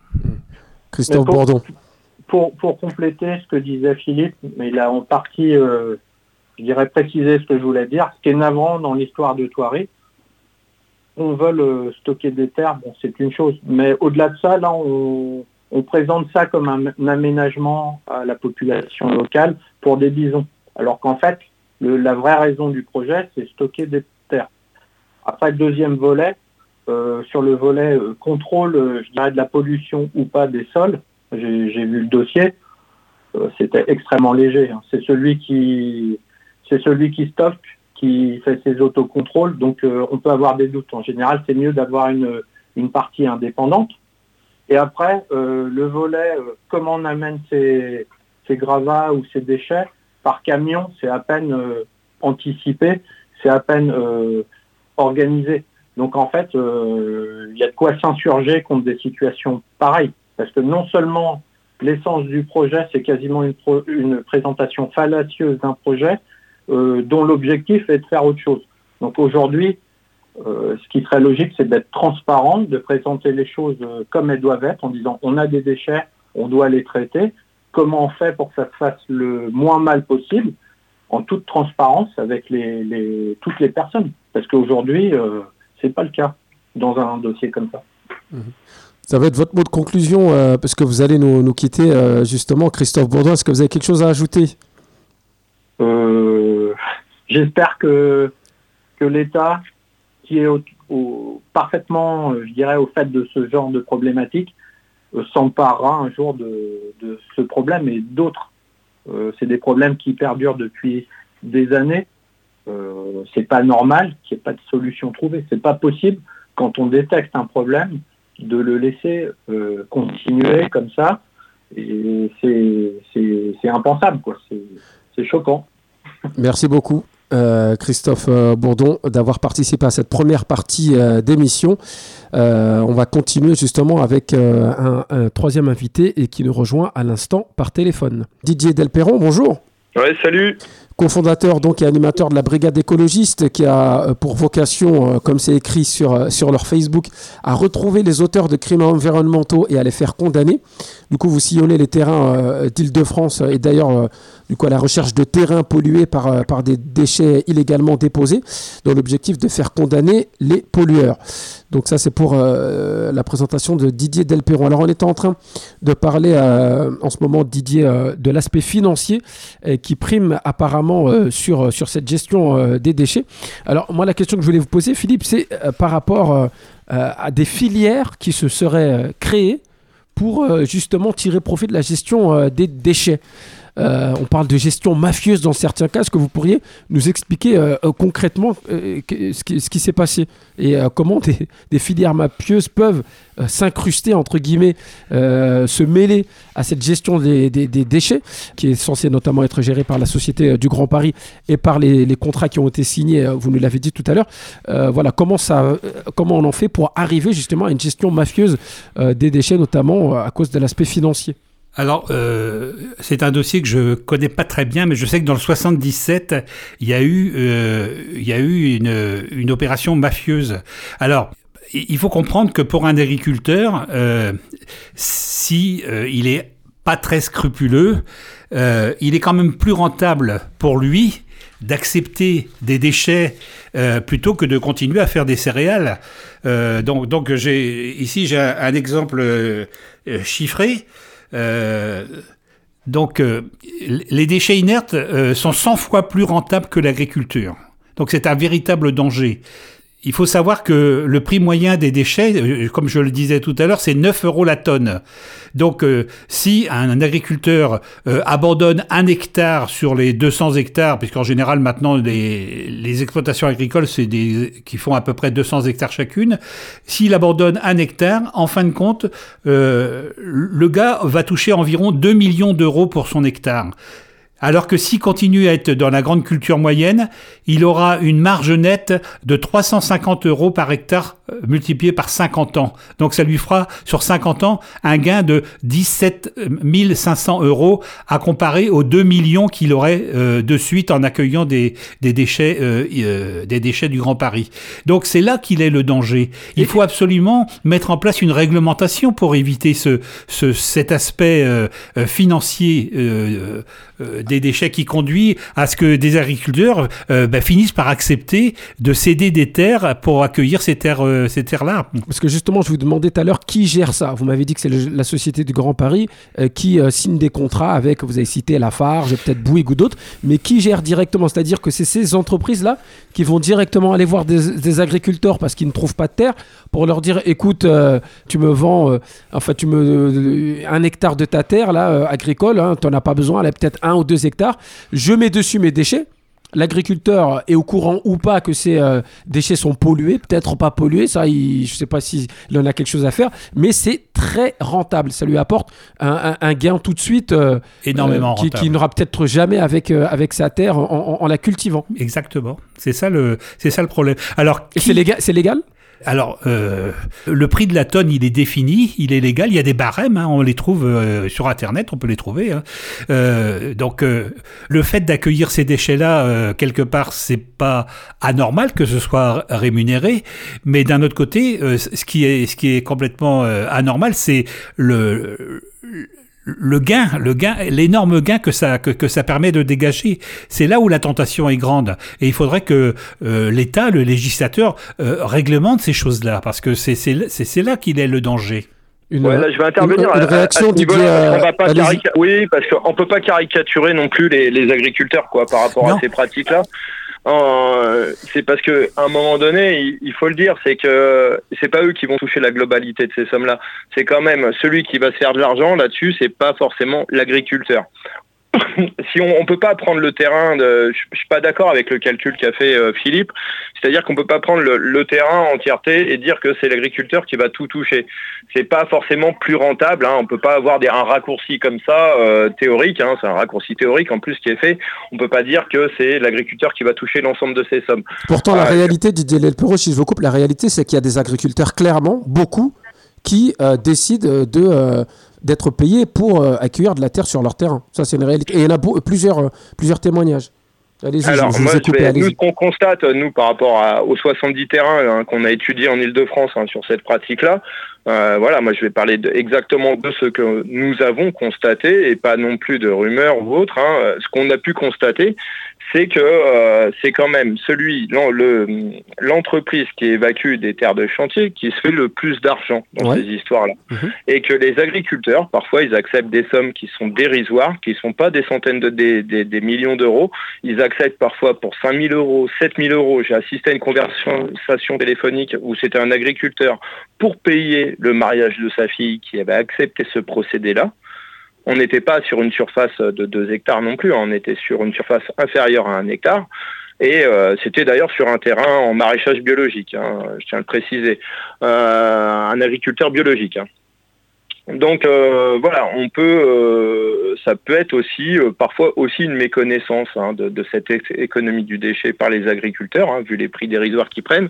Christophe pour, Bourdon. Pour, pour compléter ce que disait Philippe, mais il a en partie, euh, je dirais, précisé ce que je voulais dire, ce qui est navrant dans l'histoire de Thoiry, on veut euh, stocker des terres, bon c'est une chose, mais au-delà de ça, là on On présente ça comme un, un aménagement à la population locale pour des bisons. Alors qu'en fait, le, la vraie raison du projet, c'est stocker des terres. Après, le deuxième volet, euh, sur le volet euh, contrôle, euh, je dirais, de la pollution ou pas des sols, j'ai, j'ai vu le dossier, euh, c'était extrêmement léger. Hein. C'est celui qui, c'est celui qui stocke, qui fait ses autocontrôles, donc euh, on peut avoir des doutes. En général, c'est mieux d'avoir une, une partie indépendante. Et après, euh, le volet, euh, comment on amène ces, ces gravats ou ces déchets par camion, c'est à peine euh, anticipé, c'est à peine euh, organisé. Donc en fait, il euh, y a de quoi s'insurger contre des situations pareilles. Parce que non seulement l'essence du projet, c'est quasiment une, pro- une présentation fallacieuse d'un projet euh, dont l'objectif est de faire autre chose. Donc aujourd'hui, Euh, ce qui serait logique, c'est d'être transparent, de présenter les choses euh, comme elles doivent être, en disant on a des déchets, on doit les traiter. Comment on fait pour que ça se fasse le moins mal possible, en toute transparence avec les, les, toutes les personnes. Parce qu'aujourd'hui, euh, c'est pas le cas dans un dossier comme ça. Mmh. Ça va être votre mot de conclusion, euh, parce que vous allez nous, nous quitter euh, justement. Christophe Bourdon, est-ce que vous avez quelque chose à ajouter ? Euh, j'espère que, que l'État, qui est au, au, parfaitement, je dirais, au fait de ce genre de problématique, euh, s'emparera un jour de, de ce problème et d'autres. Euh, c'est des problèmes qui perdurent depuis des années. Euh, c'est pas normal qu'il n'y ait pas de solution trouvée. C'est pas possible, quand on détecte un problème, de le laisser euh, continuer comme ça. Et c'est, c'est, c'est impensable, quoi. C'est, c'est choquant. Merci beaucoup. Euh, Christophe euh, Bourdon, d'avoir participé à cette première partie euh, d'émission. Euh, on va continuer justement avec euh, un, un troisième invité et qui nous rejoint à l'instant par téléphone. Didier Delperron, bonjour. Ouais, salut. Cofondateur donc et animateur de la Brigade écologiste, qui a pour vocation, comme c'est écrit sur, sur leur Facebook, à retrouver les auteurs de crimes environnementaux et à les faire condamner. Du coup, vous sillonnez les terrains euh, d'Île-de-France et d'ailleurs euh, du coup, à la recherche de terrains pollués par, par des déchets illégalement déposés, dans l'objectif de faire condamner les pollueurs. Donc ça, c'est pour euh, la présentation de Didier Delperron. Alors, on était en train de parler euh, en ce moment, Didier, euh, de l'aspect financier euh, qui prime apparemment euh, sur, sur cette gestion euh, des déchets. Alors, moi, la question que je voulais vous poser, Philippe, c'est euh, par rapport euh, à des filières qui se seraient euh, créées pour euh, justement tirer profit de la gestion euh, des déchets. Euh, on parle de gestion mafieuse dans certains cas. Est-ce que vous pourriez nous expliquer euh, euh, concrètement euh, ce, qui, ce qui s'est passé et euh, comment des, des filières mafieuses peuvent euh, s'incruster, entre guillemets, euh, se mêler à cette gestion des, des, des déchets, qui est censée notamment être gérée par la Société euh, du Grand Paris et par les, les contrats qui ont été signés, euh, vous nous l'avez dit tout à l'heure. Euh, voilà, comment, ça, euh, comment on en fait pour arriver justement à une gestion mafieuse euh, des déchets, notamment euh, à cause de l'aspect financier. Alors, euh, c'est un dossier que je connais pas très bien, mais je sais que dans le soixante-dix-sept, il y a eu, euh, il y a eu une, une opération mafieuse. Alors, il faut comprendre que pour un agriculteur, euh, si euh, il est pas très scrupuleux, euh, il est quand même plus rentable pour lui d'accepter des déchets euh, plutôt que de continuer à faire des céréales. Euh, donc, donc j'ai ici j'ai un, un exemple euh, chiffré. Euh, donc, euh, les déchets inertes euh, sont cent fois plus rentables que l'agriculture. Donc, c'est un véritable danger. Il faut savoir que le prix moyen des déchets, comme je le disais tout à l'heure, c'est neuf euros la tonne. Donc, euh, si un agriculteur euh, abandonne un hectare sur les deux cents hectares, puisqu'en général, maintenant, les, les exploitations agricoles, c'est des qui font à peu près deux cents hectares chacune, s'il abandonne un hectare, en fin de compte, euh, le gars va toucher environ deux millions d'euros pour son hectare. Alors que s'il continue à être dans la grande culture moyenne, il aura une marge nette de trois cent cinquante euros par hectare euh, multiplié par cinquante ans. Donc ça lui fera sur cinquante ans un gain de dix-sept mille cinq cents euros à comparer aux deux millions qu'il aurait euh, de suite en accueillant des, des, déchets, euh, euh, des déchets du Grand Paris. Donc c'est là qu'il est le danger. Il faut absolument mettre en place une réglementation pour éviter ce, ce, cet aspect euh, financier euh, euh, des déchets qui conduit à ce que des agriculteurs euh, bah, finissent par accepter de céder des terres pour accueillir ces terres, euh, ces terres-là. Parce que justement, je vous demandais tout à l'heure qui gère ça. Vous m'avez dit que c'est le, la Société du Grand Paris euh, qui euh, signe des contrats avec, vous avez cité Lafarge, peut-être Bouygues ou d'autres, mais qui gère directement. C'est-à-dire que c'est ces entreprises-là qui vont directement aller voir des, des agriculteurs parce qu'ils ne trouvent pas de terre pour leur dire, écoute, euh, tu me vends, euh, enfin, tu me, euh, un hectare de ta terre là, euh, agricole, hein, tu n'en as pas besoin, elle a peut-être un ou deux hectares, je mets dessus mes déchets. L'agriculteur est au courant ou pas que ces euh, déchets sont pollués, peut-être pas pollués, ça, il, je ne sais pas s'il en a quelque chose à faire, mais c'est très rentable. Ça lui apporte un, un, un gain tout de suite euh, énormément euh, qui, qui n'aura peut-être jamais avec, euh, avec sa terre en, en, en la cultivant. Exactement, c'est ça le, c'est ça le problème. Alors, qui... Et c'est légal, c'est légal ? Alors, euh, le prix de la tonne, il est défini, il est légal, il y a des barèmes, hein, on les trouve euh, sur Internet, on peut les trouver. Hein. Euh, donc, euh, le fait d'accueillir ces déchets-là, euh, quelque part, c'est pas anormal que ce soit rémunéré, mais d'un autre côté, euh, ce qui est, ce qui est complètement euh, anormal, c'est le... le Le gain, le gain, l'énorme gain que ça que, que ça permet de dégager, c'est là où la tentation est grande. Et il faudrait que euh, l'État, le législateur, euh, réglemente ces choses-là, parce que c'est c'est c'est, c'est là qu'il est le danger. Une, ouais, là, je vais intervenir une, une réaction à, à ce niveau-là, Didier, parce qu'on va pas allez-y. carica- Oui, parce qu'on peut pas caricaturer non plus les, les agriculteurs, quoi, par rapport Non. à ces pratiques-là. Euh, c'est parce que à un moment donné, il, il faut le dire, c'est que c'est pas eux qui vont toucher la globalité de ces sommes-là. C'est quand même celui qui va se faire de l'argent là-dessus, c'est pas forcément l'agriculteur. Si on, on peut pas prendre le terrain, de, je, je suis pas d'accord avec le calcul qu'a fait euh, Philippe. C'est-à-dire qu'on peut pas prendre le, le terrain en entièreté et dire que c'est l'agriculteur qui va tout toucher. C'est pas forcément plus rentable. Hein. On peut pas avoir des, un raccourci comme ça euh, théorique. Hein. C'est un raccourci théorique en plus qui est fait. On peut pas dire que c'est l'agriculteur qui va toucher l'ensemble de ces sommes. Pourtant, la Euh, réalité, Didier Lelperot, si je vous coupe, la réalité, c'est qu'il y a des agriculteurs, clairement, beaucoup, qui euh, décident de, euh, d'être payés pour euh, accueillir de la terre sur leur terrain. Ça, c'est une réalité. Et il y en a beau- plusieurs, euh, plusieurs témoignages. Allez-y, Alors, je, je moi, vous ai je coupé, vais- allez-y. nous, ce qu'on constate, nous, par rapport à- aux soixante-dix terrains hein, qu'on a étudiés en Ile-de-France hein, sur cette pratique-là, euh, voilà, moi, je vais parler de, exactement de ce que nous avons constaté et pas non plus de rumeurs ou autres. Hein. Ce qu'on a pu constater, c'est que euh, c'est quand même celui, l'en- le, l'entreprise qui évacue des terres de chantier qui se fait le plus d'argent dans Ouais. ces histoires-là. Mhm. Et que les agriculteurs, parfois, ils acceptent des sommes qui sont dérisoires, qui ne sont pas des centaines de des, des, des millions d'euros. Ils acceptent parfois pour cinq mille euros, sept mille euros. J'ai assisté à une conversation téléphonique où c'était un agriculteur pour payer le mariage de sa fille qui avait accepté ce procédé-là. On n'était pas sur une surface de deux hectares non plus, hein. On était sur une surface inférieure à un hectare. Et euh, c'était d'ailleurs sur un terrain en maraîchage biologique, hein, je tiens à le préciser, euh, un agriculteur biologique. Hein. Donc euh, voilà, on peut, euh, ça peut être aussi euh, parfois aussi une méconnaissance hein, de, de cette é- économie du déchet par les agriculteurs, hein, vu les prix dérisoires qu'ils prennent.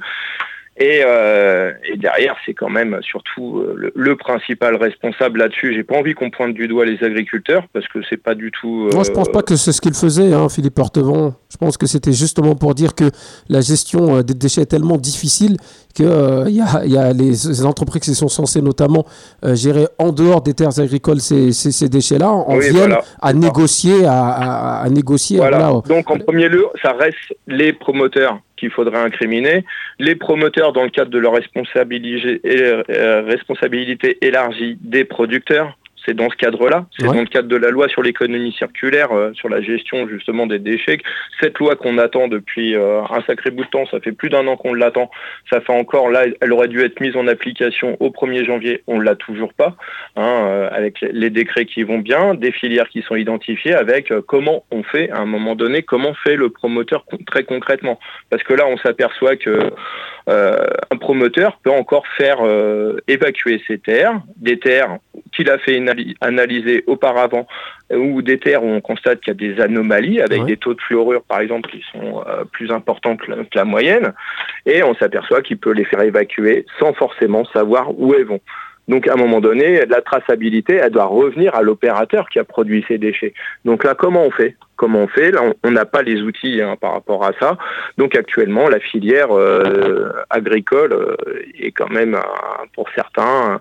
Et, euh, et derrière, c'est quand même surtout euh, le, le principal responsable là-dessus. J'ai pas envie qu'on pointe du doigt les agriculteurs parce que c'est pas du tout. Euh... Moi, je pense pas que c'est ce qu'il faisait, hein, Philippe Portevon. Je pense que c'était justement pour dire que la gestion euh, des déchets est tellement difficile qu'il euh, y, a, y a les, les entreprises qui sont censées notamment euh, gérer en dehors des terres agricoles ces, ces, ces déchets-là, en Oui, viennent voilà. à négocier, à, à, à négocier. Voilà. Voilà. Donc en premier lieu, ça reste les promoteurs qu'il faudrait incriminer. Les promoteurs dans le cadre de leur responsabilité, euh, responsabilité élargie des producteurs. C'est dans ce cadre-là, c'est Ouais. dans le cadre de la loi sur l'économie circulaire, euh, sur la gestion justement des déchets. Cette loi qu'on attend depuis euh, un sacré bout de temps, ça fait plus d'un an qu'on l'attend, ça fait encore, là, elle aurait dû être mise en application au premier janvier, on ne l'a toujours pas, hein, euh, avec les décrets qui vont bien, des filières qui sont identifiées, avec euh, comment on fait, à un moment donné, comment fait le promoteur con- très concrètement. Parce que là, on s'aperçoit que euh, un promoteur peut encore faire euh, évacuer ses terres, des terres qu'il a fait inali- analyser auparavant, euh, ou des terres où on constate qu'il y a des anomalies, avec Ouais. des taux de fluorure par exemple qui sont euh, plus importants que la, que la moyenne, et on s'aperçoit qu'il peut les faire évacuer sans forcément savoir où elles vont. Donc à un moment donné, la traçabilité, elle doit revenir à l'opérateur qui a produit ces déchets. Donc là, comment on fait Comment on fait Là, on n'a pas les outils hein, par rapport à ça. Donc actuellement, la filière euh, agricole euh, est quand même, euh, pour certains,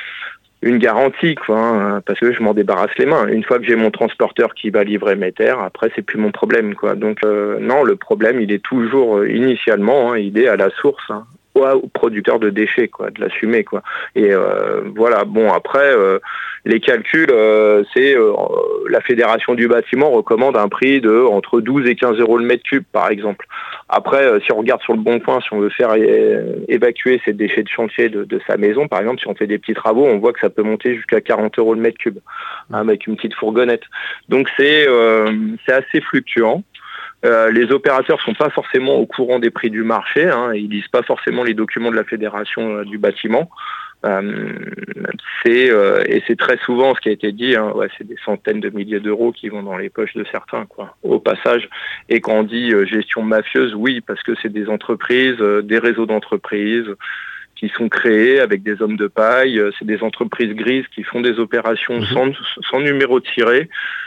une garantie, quoi, hein, parce que je m'en débarrasse les mains. Une fois que j'ai mon transporteur qui va livrer mes terres, après c'est plus mon problème, quoi. Donc euh, non, le problème, il est toujours euh, initialement, hein, il est à la source, hein, aux producteurs de déchets, quoi, de l'assumer, quoi. Et euh, voilà. Bon, après, euh, les calculs, euh, c'est euh, la Fédération du bâtiment recommande un prix de entre douze et quinze euros le mètre cube, par exemple. Après, euh, si on regarde sur le Bon Coin, si on veut faire é- évacuer ces déchets de chantier de, de sa maison, par exemple, si on fait des petits travaux, on voit que ça peut monter jusqu'à quarante euros le mètre cube, hein, avec une petite fourgonnette. Donc c'est euh, c'est assez fluctuant. Euh, les opérateurs sont pas forcément au courant des prix du marché, hein, ils lisent pas forcément les documents de la Fédération euh, du bâtiment. Euh, c'est euh, et c'est très souvent ce qui a été dit, hein, ouais, c'est des centaines de milliers d'euros qui vont dans les poches de certains, quoi, au passage. Et quand on dit euh, gestion mafieuse, oui, parce que c'est des entreprises, euh, des réseaux d'entreprises qui sont créés avec des hommes de paille, euh, c'est des entreprises grises qui font des opérations mmh. sans, sans numéro tiré.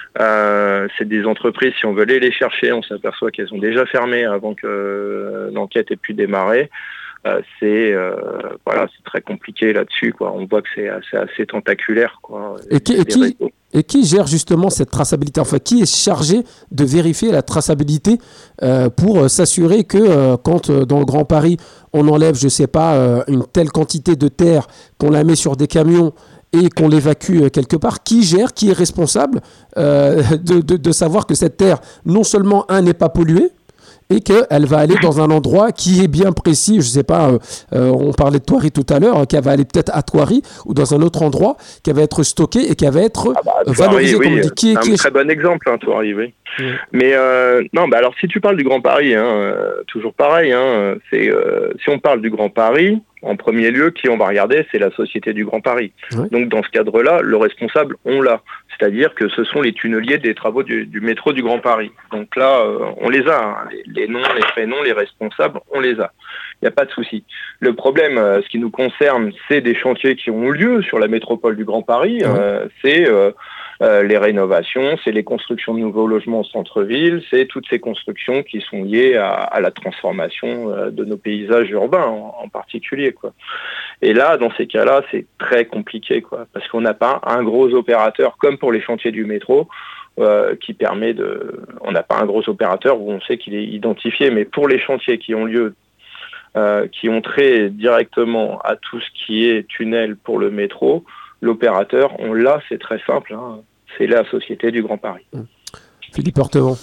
Euh, c'est des entreprises, si on veut aller les chercher, on s'aperçoit qu'elles ont déjà fermé avant que euh, l'enquête ait pu démarrer. Euh, c'est euh, voilà, c'est très compliqué là-dessus, quoi. On voit que c'est assez, assez tentaculaire, quoi. Et qui, et, qui, et qui gère justement cette traçabilité? Enfin, qui est chargé de vérifier la traçabilité euh, pour euh, s'assurer que euh, quand euh, dans le Grand Paris on enlève, je sais pas, euh, une telle quantité de terre, qu'on la met sur des camions et qu'on l'évacue quelque part, qui gère, qui est responsable euh, de, de, de savoir que cette terre, non seulement, un, n'est pas polluée, et qu'elle va aller dans un endroit qui est bien précis, je ne sais pas, euh, euh, on parlait de Thoiry tout à l'heure, qu'elle va aller peut-être à Thoiry ou dans un autre endroit, qui va être stocké et qui va être ah bah, valorisé, Thoiry, comme oui, on dit. Qui est, c'est un qui est... très bon exemple, hein, Thoiry, oui. oui. Mais euh, non, bah alors si tu parles du Grand Paris, hein, euh, toujours pareil, hein, c'est, euh, si on parle du Grand Paris, en premier lieu, qui on va regarder, c'est la Société du Grand Paris. Oui. Donc dans ce cadre-là, le responsable, on l'a. C'est-à-dire que ce sont les tunneliers des travaux du, du métro du Grand Paris. Donc là, euh, on les a. Hein. Les, les noms, les prénoms, les responsables, on les a. Il n'y a pas de souci. Le problème, euh, ce qui nous concerne, c'est des chantiers qui ont lieu sur la métropole du Grand Paris. Oui. Euh, c'est euh, euh, les rénovations, c'est les constructions de nouveaux logements au centre-ville, c'est toutes ces constructions qui sont liées à, à la transformation euh, de nos paysages urbains en, en particulier, quoi. Et là, dans ces cas-là, c'est très compliqué, quoi, parce qu'on n'a pas un gros opérateur comme pour les chantiers du métro euh, qui permet de... On n'a pas un gros opérateur où on sait qu'il est identifié, mais pour les chantiers qui ont lieu, euh, qui ont trait directement à tout ce qui est tunnel pour le métro, l'opérateur, on l'a, c'est très simple, hein, c'est la Société du Grand Paris. Philippe Hortevant.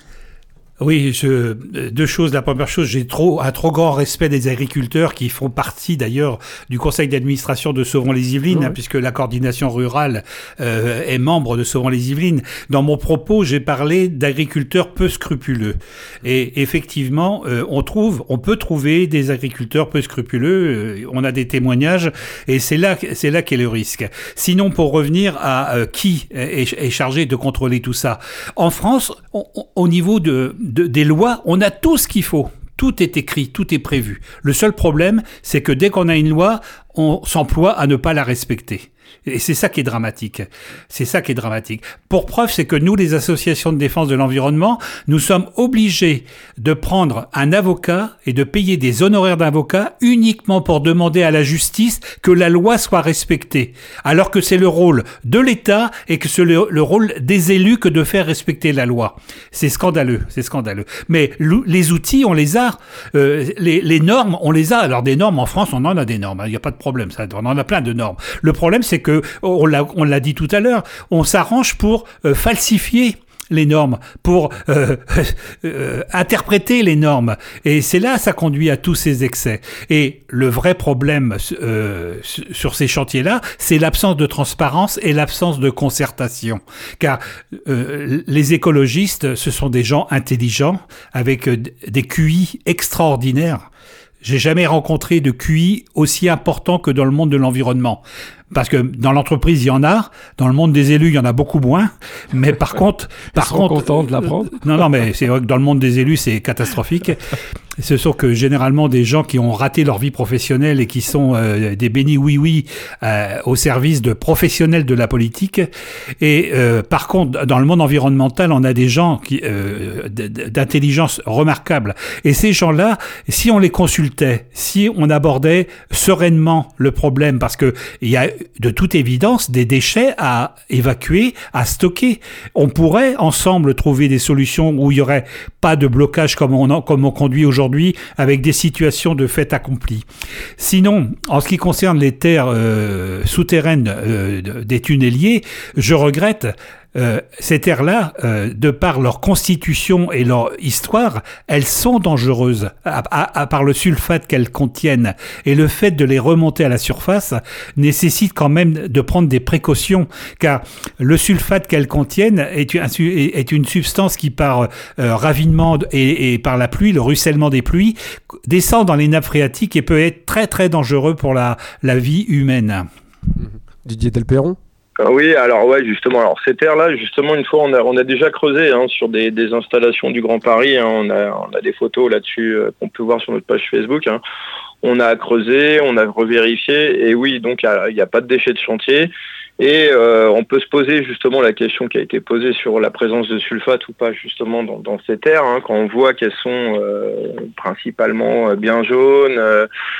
Oui, je, deux choses. La première chose, j'ai trop, un trop grand respect des agriculteurs qui font partie d'ailleurs du conseil d'administration de Sauvons-les-Yvelines, oui. hein, puisque la coordination rurale euh, est membre de Sauvons-les-Yvelines. Dans mon propos, j'ai parlé d'agriculteurs peu scrupuleux. Et effectivement, euh, on trouve, on peut trouver des agriculteurs peu scrupuleux. Euh, on a des témoignages, et c'est là, c'est là qu'est le risque. Sinon, pour revenir à euh, qui est, est chargé de contrôler tout ça, en France, on, on, au niveau de De, des lois, on a tout ce qu'il faut. Tout est écrit, tout est prévu. Le seul problème, c'est que dès qu'on a une loi, on s'emploie à ne pas la respecter. Et c'est ça qui est dramatique. C'est ça qui est dramatique. Pour preuve, c'est que nous, les associations de défense de l'environnement, nous sommes obligés de prendre un avocat et de payer des honoraires d'avocat uniquement pour demander à la justice que la loi soit respectée. Alors que c'est le rôle de l'État et que c'est le, le rôle des élus que de faire respecter la loi. C'est scandaleux, c'est scandaleux. Mais les outils, on les a. Euh, les, les normes, on les a. Alors des normes, en France, on en a des normes. Il n'y a pas de problème, ça. On en a plein de normes. Le problème, c'est que on l'a, on l'a dit tout à l'heure, on s'arrange pour euh, falsifier les normes, pour euh, euh, interpréter les normes. Et c'est là, ça conduit à tous ces excès. Et le vrai problème euh, sur ces chantiers-là, c'est l'absence de transparence et l'absence de concertation. Car euh, les écologistes, ce sont des gens intelligents, avec des Q I extraordinaires. J'ai jamais rencontré de Q I aussi important que dans le monde de l'environnement. Parce que dans l'entreprise, il y en a. Dans le monde des élus, il y en a beaucoup moins. Mais par contre... par Ils sont contre, contents de l'apprendre. Euh, non, non, mais c'est vrai que dans le monde des élus, c'est catastrophique. Ce sont que généralement des gens qui ont raté leur vie professionnelle et qui sont euh, des bénis oui-oui euh, au service de professionnels de la politique. Et euh, par contre, dans le monde environnemental, on a des gens qui, euh, d'intelligence remarquable. Et ces gens-là, si on les consultait, si on abordait sereinement le problème, parce que il y a de toute évidence des déchets à évacuer, à stocker. On pourrait ensemble trouver des solutions où il n'y aurait pas de blocage comme on, comme on conduit aujourd'hui avec des situations de fait accompli. Sinon, en ce qui concerne les terres euh, souterraines euh, des tunneliers, je regrette Euh, ces terres-là, euh, de par leur constitution et leur histoire, elles sont dangereuses, à, à, à part le sulfate qu'elles contiennent. Et le fait de les remonter à la surface nécessite quand même de prendre des précautions, car le sulfate qu'elles contiennent est une, est une substance qui, par euh, ravinement et, et par la pluie, le ruissellement des pluies, descend dans les nappes phréatiques et peut être très très dangereux pour la, la vie humaine. Didier Delperron. Oui, alors ouais, justement, alors ces terres-là, justement, une fois, on a, on a déjà creusé hein, sur des, des installations du Grand Paris. Hein, on a, on a des photos là-dessus euh, qu'on peut voir sur notre page Facebook. Hein. On a creusé, on a revérifié, et oui, donc il n'y a, a pas de déchets de chantier. Et euh, on peut se poser justement la question qui a été posée sur la présence de sulfate ou pas justement dans, dans ces terres. Hein, quand on voit qu'elles sont euh, principalement bien jaunes. Euh,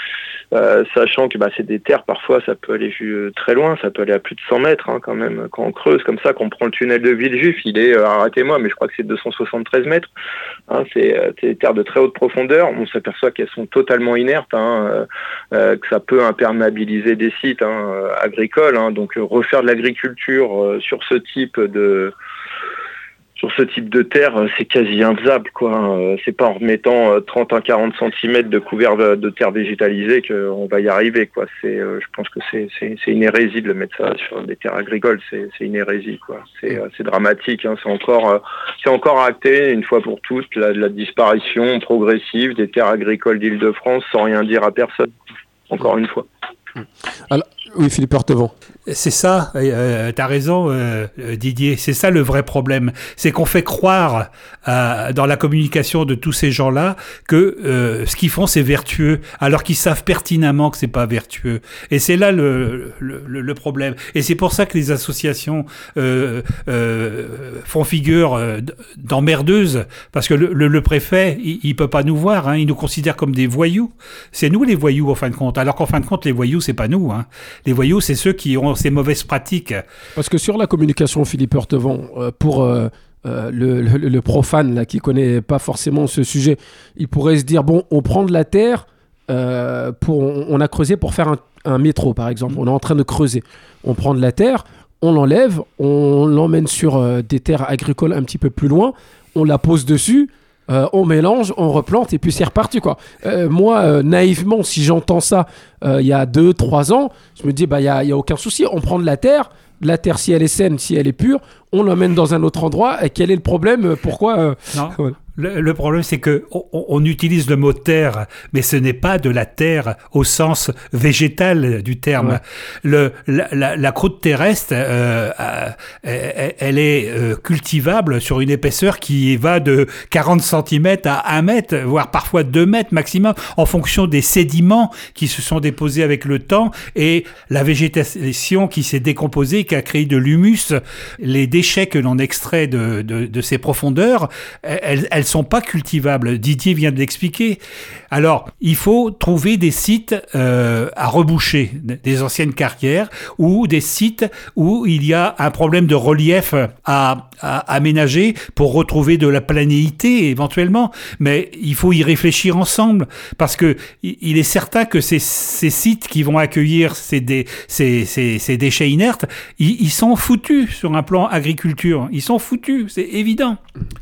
euh, sachant que bah, c'est des terres, parfois ça peut aller ju- très loin, ça peut aller à plus de cent mètres hein, quand même, quand on creuse comme ça, quand on prend le tunnel de Villejuif, il est, euh, arrêtez-moi, mais je crois que c'est deux cent soixante-treize mètres, hein, c'est, euh, c'est des terres de très haute profondeur, on s'aperçoit qu'elles sont totalement inertes, hein, euh, euh, que ça peut imperméabiliser des sites hein, euh, agricoles, hein, donc euh, refaire de l'agriculture euh, sur ce type de... Sur ce type de terre, c'est quasi infaisable, quoi. C'est pas en remettant trente à quarante centimètres de couvert de terre végétalisée qu'on va y arriver, quoi. C'est, je pense que c'est, c'est, c'est une hérésie de le mettre ça sur des terres agricoles. C'est, c'est une hérésie, quoi. C'est, c'est dramatique, hein. C'est encore, c'est encore acté une fois pour toutes la, la disparition progressive des terres agricoles d'Île-de-France sans rien dire à personne. Encore une fois. Alors, oui, Philippe Hortevant. C'est ça, euh, tu as raison euh, Didier, c'est ça le vrai problème, c'est qu'on fait croire euh, dans la communication de tous ces gens-là que euh, ce qu'ils font c'est vertueux, alors qu'ils savent pertinemment que c'est pas vertueux. Et c'est là le, le, le problème. Et c'est pour ça que les associations euh, euh, font figure euh, d'emmerdeuses, parce que le, le, le préfet, il, il peut pas nous voir, hein, il nous considère comme des voyous. C'est nous les voyous en fin de compte, alors qu'en fin de compte les voyous c'est pas nous, hein. Les voyous c'est ceux qui ont ces mauvaises pratiques. Parce que sur la communication, Philippe Hortevant, euh, pour euh, euh, le, le, le profane là, qui ne connaît pas forcément ce sujet, il pourrait se dire, bon, on prend de la terre, euh, pour, on, on a creusé pour faire un, un métro, par exemple. On est en train de creuser. On prend de la terre, on l'enlève, on l'emmène sur euh, des terres agricoles un petit peu plus loin, on la pose dessus, Euh, on mélange, on replante et puis c'est reparti, quoi. Euh, moi, euh, naïvement, si j'entends ça euh, il y a deux, trois ans, je me dis, bah, il n'y a, y a aucun souci. On prend de la terre, la terre, si elle est saine, si elle est pure, on l'emmène dans un autre endroit. Et quel est le problème? Pourquoi euh... Non. Voilà. Le, le problème, c'est que on, on utilise le mot terre, mais ce n'est pas de la terre au sens végétal du terme. Ouais. Le, la, la, la croûte terrestre, euh, euh, elle est euh, cultivable sur une épaisseur qui va de quarante centimètres à un mètre, voire parfois deux mètres maximum, en fonction des sédiments qui se sont déposés avec le temps et la végétation qui s'est décomposée, qui a créé de l'humus. Les déchets que l'on extrait de, de, de ces profondeurs, elles, elles sont pas cultivables. Didier vient de l'expliquer. Alors, il faut trouver des sites euh, à reboucher, des anciennes carrières ou des sites où il y a un problème de relief à, à aménager pour retrouver de la planéité éventuellement. Mais il faut y réfléchir ensemble parce que il est certain que ces, ces sites qui vont accueillir ces, dé, ces, ces, ces déchets inertes, ils, ils sont foutus sur un plan agriculture. Ils sont foutus, c'est évident.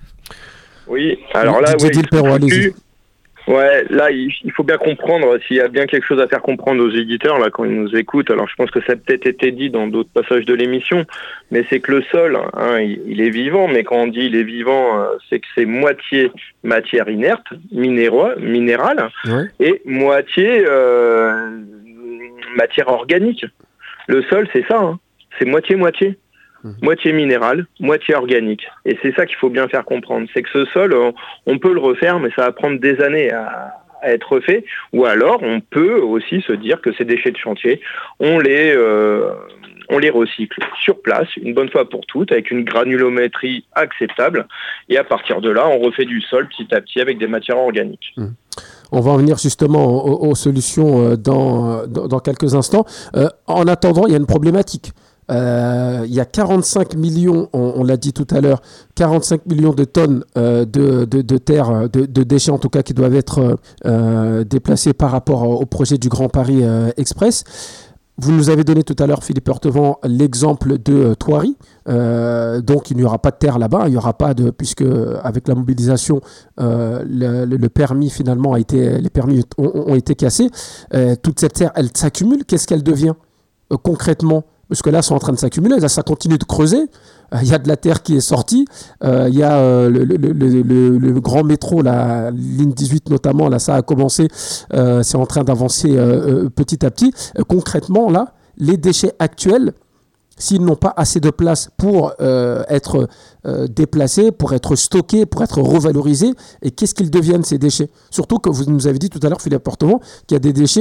Oui, alors là, ouais, il faut plus... ouais, là, il, il faut bien comprendre, s'il y a bien quelque chose à faire comprendre aux éditeurs, là, quand ils nous écoutent, alors je pense que ça a peut-être été dit dans d'autres passages de l'émission, mais c'est que le sol, hein, il, il est vivant, mais quand on dit il est vivant, euh, c'est que c'est moitié matière inerte, minéraux, minérale, ouais. et moitié euh, matière organique. Le sol, c'est ça, hein, c'est moitié-moitié. Moitié minéral, moitié organique. Et c'est ça qu'il faut bien faire comprendre. C'est que ce sol, on, on peut le refaire, mais ça va prendre des années à, à être refait. Ou alors, on peut aussi se dire que ces déchets de chantier, on les, euh, on les recycle sur place, une bonne fois pour toutes, avec une granulométrie acceptable. Et à partir de là, on refait du sol petit à petit avec des matières organiques. Mmh. On va en venir justement aux, aux solutions dans, dans, dans quelques instants. Euh, en attendant, il y a une problématique. Euh, il y a quarante-cinq millions, on, on l'a dit tout à l'heure, quarante-cinq millions de tonnes euh, de, de, de terre, de, de déchets en tout cas, qui doivent être euh, déplacés par rapport au projet du Grand Paris euh, Express. Vous nous avez donné tout à l'heure, Philippe Hortevant, l'exemple de euh, Thoiry. Euh, donc il n'y aura pas de terre là-bas, il n'y aura pas de, puisque avec la mobilisation, euh, le, le permis finalement a été, les permis ont, ont été cassés. Euh, toute cette terre, elle s'accumule. Qu'est-ce qu'elle devient euh, concrètement? Parce que là, c'est en train de s'accumuler, là, ça continue de creuser. Il euh, y a de la terre qui est sortie. Il euh, y a euh, le, le, le, le, le grand métro, la ligne dix-huit notamment, là, ça a commencé. Euh, c'est en train d'avancer euh, euh, petit à petit. Euh, concrètement, là, les déchets actuels, s'ils n'ont pas assez de place pour euh, être euh, déplacés, pour être stockés, pour être revalorisés, et qu'est-ce qu'ils deviennent, ces déchets? Surtout que vous nous avez dit tout à l'heure, Philippe Hortevant, qu'il y a des déchets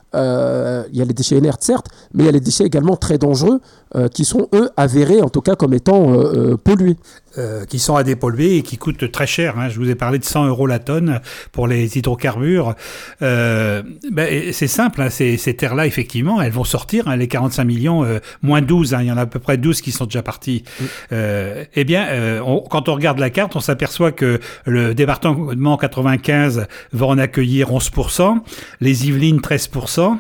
euh, il y a les déchets inertes, certes, mais il y a les déchets également très dangereux euh, qui sont, eux, avérés, en tout cas, comme étant euh, euh, pollués. Euh, qui sont à dépolluer et qui coûtent très cher. Hein. Je vous ai parlé de cent euros la tonne pour les hydrocarbures. Euh, ben, c'est simple, hein. ces, ces terres-là, effectivement, elles vont sortir. Hein, les quarante-cinq millions, euh, moins douze, hein. Il y en a à peu près douze qui sont déjà partis. Mmh. Euh, eh bien, euh, on, quand on regarde la carte, on s'aperçoit que le département quatre-vingt-quinze va en accueillir onze pour cent, les Yvelines treize pour cent,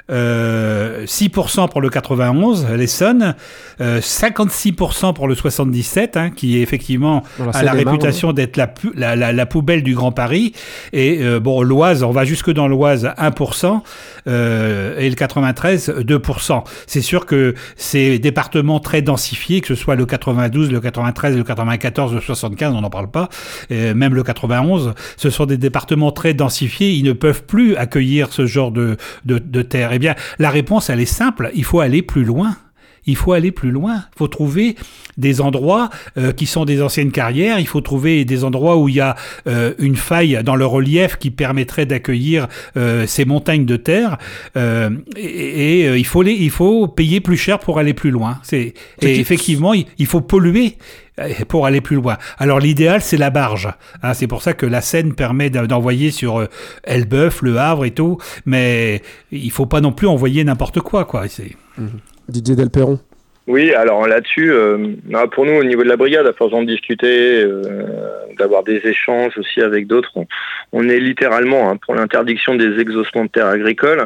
Euh, six pour cent pour le quatre-vingt-onze, l'Essonne, euh, cinquante-six pour cent pour le soixante-dix-sept, hein, qui est effectivement a la réputation d'être la, la, la, la poubelle du Grand Paris. Et euh, bon, l'Oise, on va jusque dans l'Oise, un pour cent, euh, et le quatre-vingt-treize, deux pour cent. C'est sûr que ces départements très densifiés, que ce soit le quatre-vingt-douze, le quatre-vingt-treize, le quatre-vingt-quatorze, le soixante-quinze, on n'en parle pas, euh, même le quatre-vingt-onze, ce sont des départements très densifiés, ils ne peuvent plus accueillir ce genre de, de, de terre. Eh bien, la réponse, elle est simple. Il faut aller plus loin. Il faut aller plus loin. Il faut trouver des endroits euh, qui sont des anciennes carrières. Il faut trouver des endroits où il y a euh, une faille dans le relief qui permettrait d'accueillir euh, ces montagnes de terre. Euh, et et euh, il, faut les, il faut payer plus cher pour aller plus loin. C'est, et effectivement, il, il faut polluer pour aller plus loin. Alors l'idéal, c'est la barge. Hein, c'est pour ça que la Seine permet d'envoyer sur euh, Elbeuf, Le Havre et tout, mais il faut pas non plus envoyer n'importe quoi, quoi. C'est... Mmh. Didier Delperron. Oui, alors là-dessus, euh, pour nous, au niveau de la brigade, à force d'en discuter, euh, d'avoir des échanges aussi avec d'autres, on, on est littéralement hein, pour l'interdiction des exhaussements de terres agricoles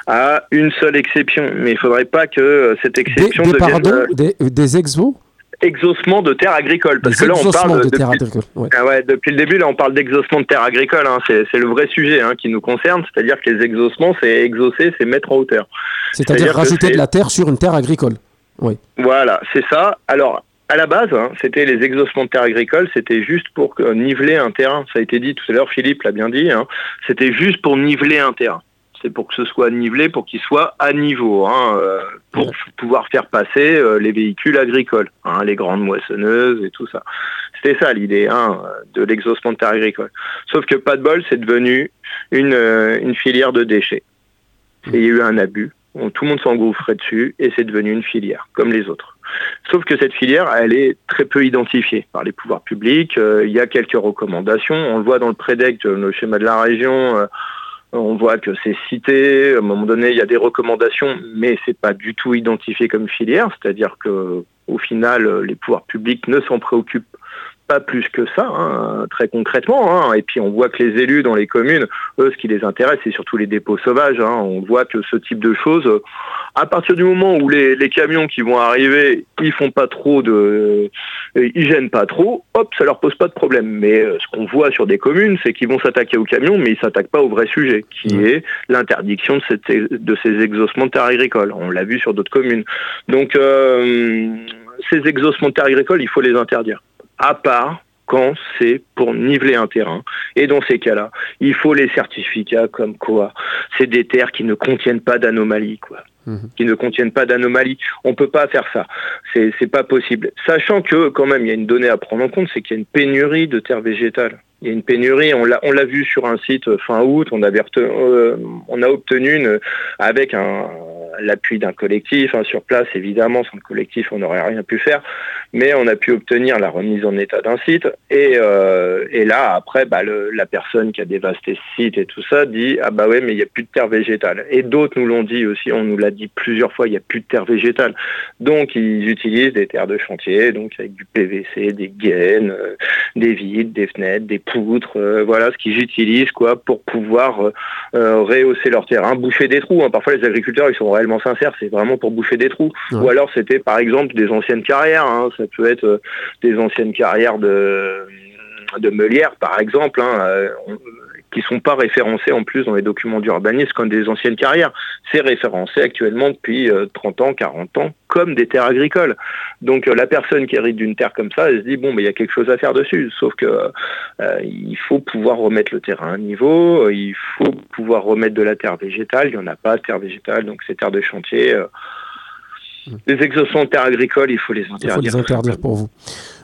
à une seule exception. Mais il ne faudrait pas que cette exception des, des, devienne... Pardon, des, des exos Exhaussement de terres agricoles, parce des que là on parle de depuis, terres agricoles, ouais. Ah ouais, depuis le début là on parle d'exhaussement de terres agricoles, hein. c'est, c'est le vrai sujet hein, qui nous concerne, c'est-à-dire que les exhaussements c'est exaucer, c'est mettre en hauteur. C'est-à-dire, c'est-à-dire rajouter de la terre sur une terre agricole. Oui. Voilà, c'est ça. Alors à la base, hein, c'était les exhaussements de terres agricoles, c'était juste pour euh, niveler un terrain. Ça a été dit tout à l'heure, Philippe l'a bien dit, hein, c'était juste pour niveler un terrain. C'est pour que ce soit nivelé, pour qu'il soit à niveau, hein, euh, pour ouais. pouvoir faire passer euh, les véhicules agricoles, hein, les grandes moissonneuses et tout ça. C'était ça l'idée hein, de l'exhaussement de terre agricole. Sauf que pas de bol, c'est devenu une, euh, une filière de déchets. Et il y a eu un abus, où tout le monde s'engouffrait dessus et c'est devenu une filière, comme les autres. Sauf que cette filière, elle est très peu identifiée par les pouvoirs publics. Euh, il y a quelques recommandations. On le voit dans le Prédec, le schéma de la région. Euh, On voit que c'est cité, à un moment donné, il y a des recommandations, mais c'est pas du tout identifié comme filière, c'est-à-dire que au final, les pouvoirs publics ne s'en préoccupent pas plus que ça, hein, très concrètement. Hein. Et puis on voit que les élus dans les communes, eux, ce qui les intéresse, c'est surtout les dépôts sauvages. Hein. On voit que ce type de choses, à partir du moment où les, les camions qui vont arriver, ils font pas trop de, ils gênent pas trop, hop, ça leur pose pas de problème. Mais ce qu'on voit sur des communes, c'est qu'ils vont s'attaquer aux camions, mais ils s'attaquent pas au vrai sujet, qui mmh. est l'interdiction de, cette, de ces exhaussements de terres agricoles. On l'a vu sur d'autres communes. Donc euh, ces exhaussements de terres agricoles, il faut les interdire. À part quand c'est pour niveler un terrain. Et dans ces cas-là, il faut les certificats comme quoi c'est des terres qui ne contiennent pas d'anomalies, quoi. Mmh. Qui ne contiennent pas d'anomalies. On ne peut pas faire ça. C'est, c'est pas possible. Sachant que, quand même, il y a une donnée à prendre en compte, c'est qu'il y a une pénurie de terres végétales. Il y a une pénurie, on l'a, on l'a vu sur un site fin août, on, avait retenu, euh, on a obtenu une, avec un, l'appui d'un collectif, hein, sur place évidemment, sans le collectif on n'aurait rien pu faire, mais on a pu obtenir la remise en état d'un site, et, euh, et là après bah, le, la personne qui a dévasté ce site et tout ça dit « Ah bah ouais mais il n'y a plus de terre végétale ». Et d'autres nous l'ont dit aussi, on nous l'a dit plusieurs fois, il n'y a plus de terre végétale. Donc ils utilisent des terres de chantier, donc avec du P V C, des gaines, euh, des vitres, des fenêtres, des poutres, euh, voilà ce qu'ils utilisent quoi pour pouvoir euh, euh, rehausser leur terrain, boucher des trous. Hein. Parfois les agriculteurs ils sont réellement sincères, c'est vraiment pour boucher des trous. Ouais. Ou alors c'était par exemple des anciennes carrières, hein. Ça peut être euh, des anciennes carrières de, de meulières par exemple, hein, euh, on, qui ne sont pas référencées en plus dans les documents d'urbanisme comme des anciennes carrières. C'est référencé actuellement depuis euh, trente ans, quarante ans comme des terres agricoles. Donc euh, la personne qui hérite d'une terre comme ça, elle se dit bon, mais il y a quelque chose à faire dessus. Sauf que euh, il faut pouvoir remettre le terrain à niveau, euh, il faut pouvoir remettre de la terre végétale. Il n'y en a pas de terre végétale, donc ces terres de chantier. Euh, mmh. Les exhaussements de terres agricoles, il faut les interdire. Il faut les interdire pour vous.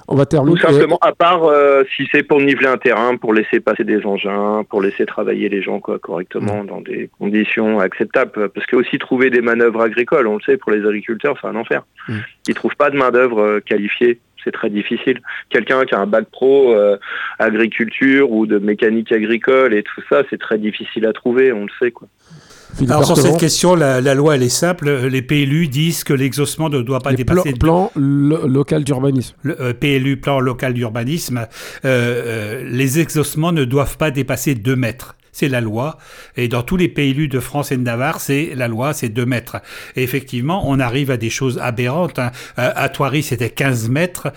On va terminer. Tout simplement, à part euh, si c'est pour niveler un terrain, pour laisser passer des engins, pour laisser travailler les gens quoi, correctement, mmh. dans des conditions acceptables. Parce que aussi trouver des manœuvres agricoles, on le sait, pour les agriculteurs, c'est un enfer. Mmh. Ils trouvent pas de main-d'œuvre qualifiée. C'est très difficile. Quelqu'un qui a un bac pro euh, agriculture ou de mécanique agricole et tout ça, c'est très difficile à trouver, on le sait, quoi. Alors sur cette question, la, la loi elle est simple. Les P L U disent que l'exhaussement ne doit pas les dépasser... Plan, plan lo- local d'urbanisme. Le euh, P L U, plan local d'urbanisme. Euh, euh, les exhaussements ne doivent pas dépasser deux mètres. C'est la loi. Et dans tous les P L U de France et de Navarre, c'est la loi, c'est deux mètres. Et effectivement, on arrive à des choses aberrantes. Hein. À Thoiry, c'était quinze mètres.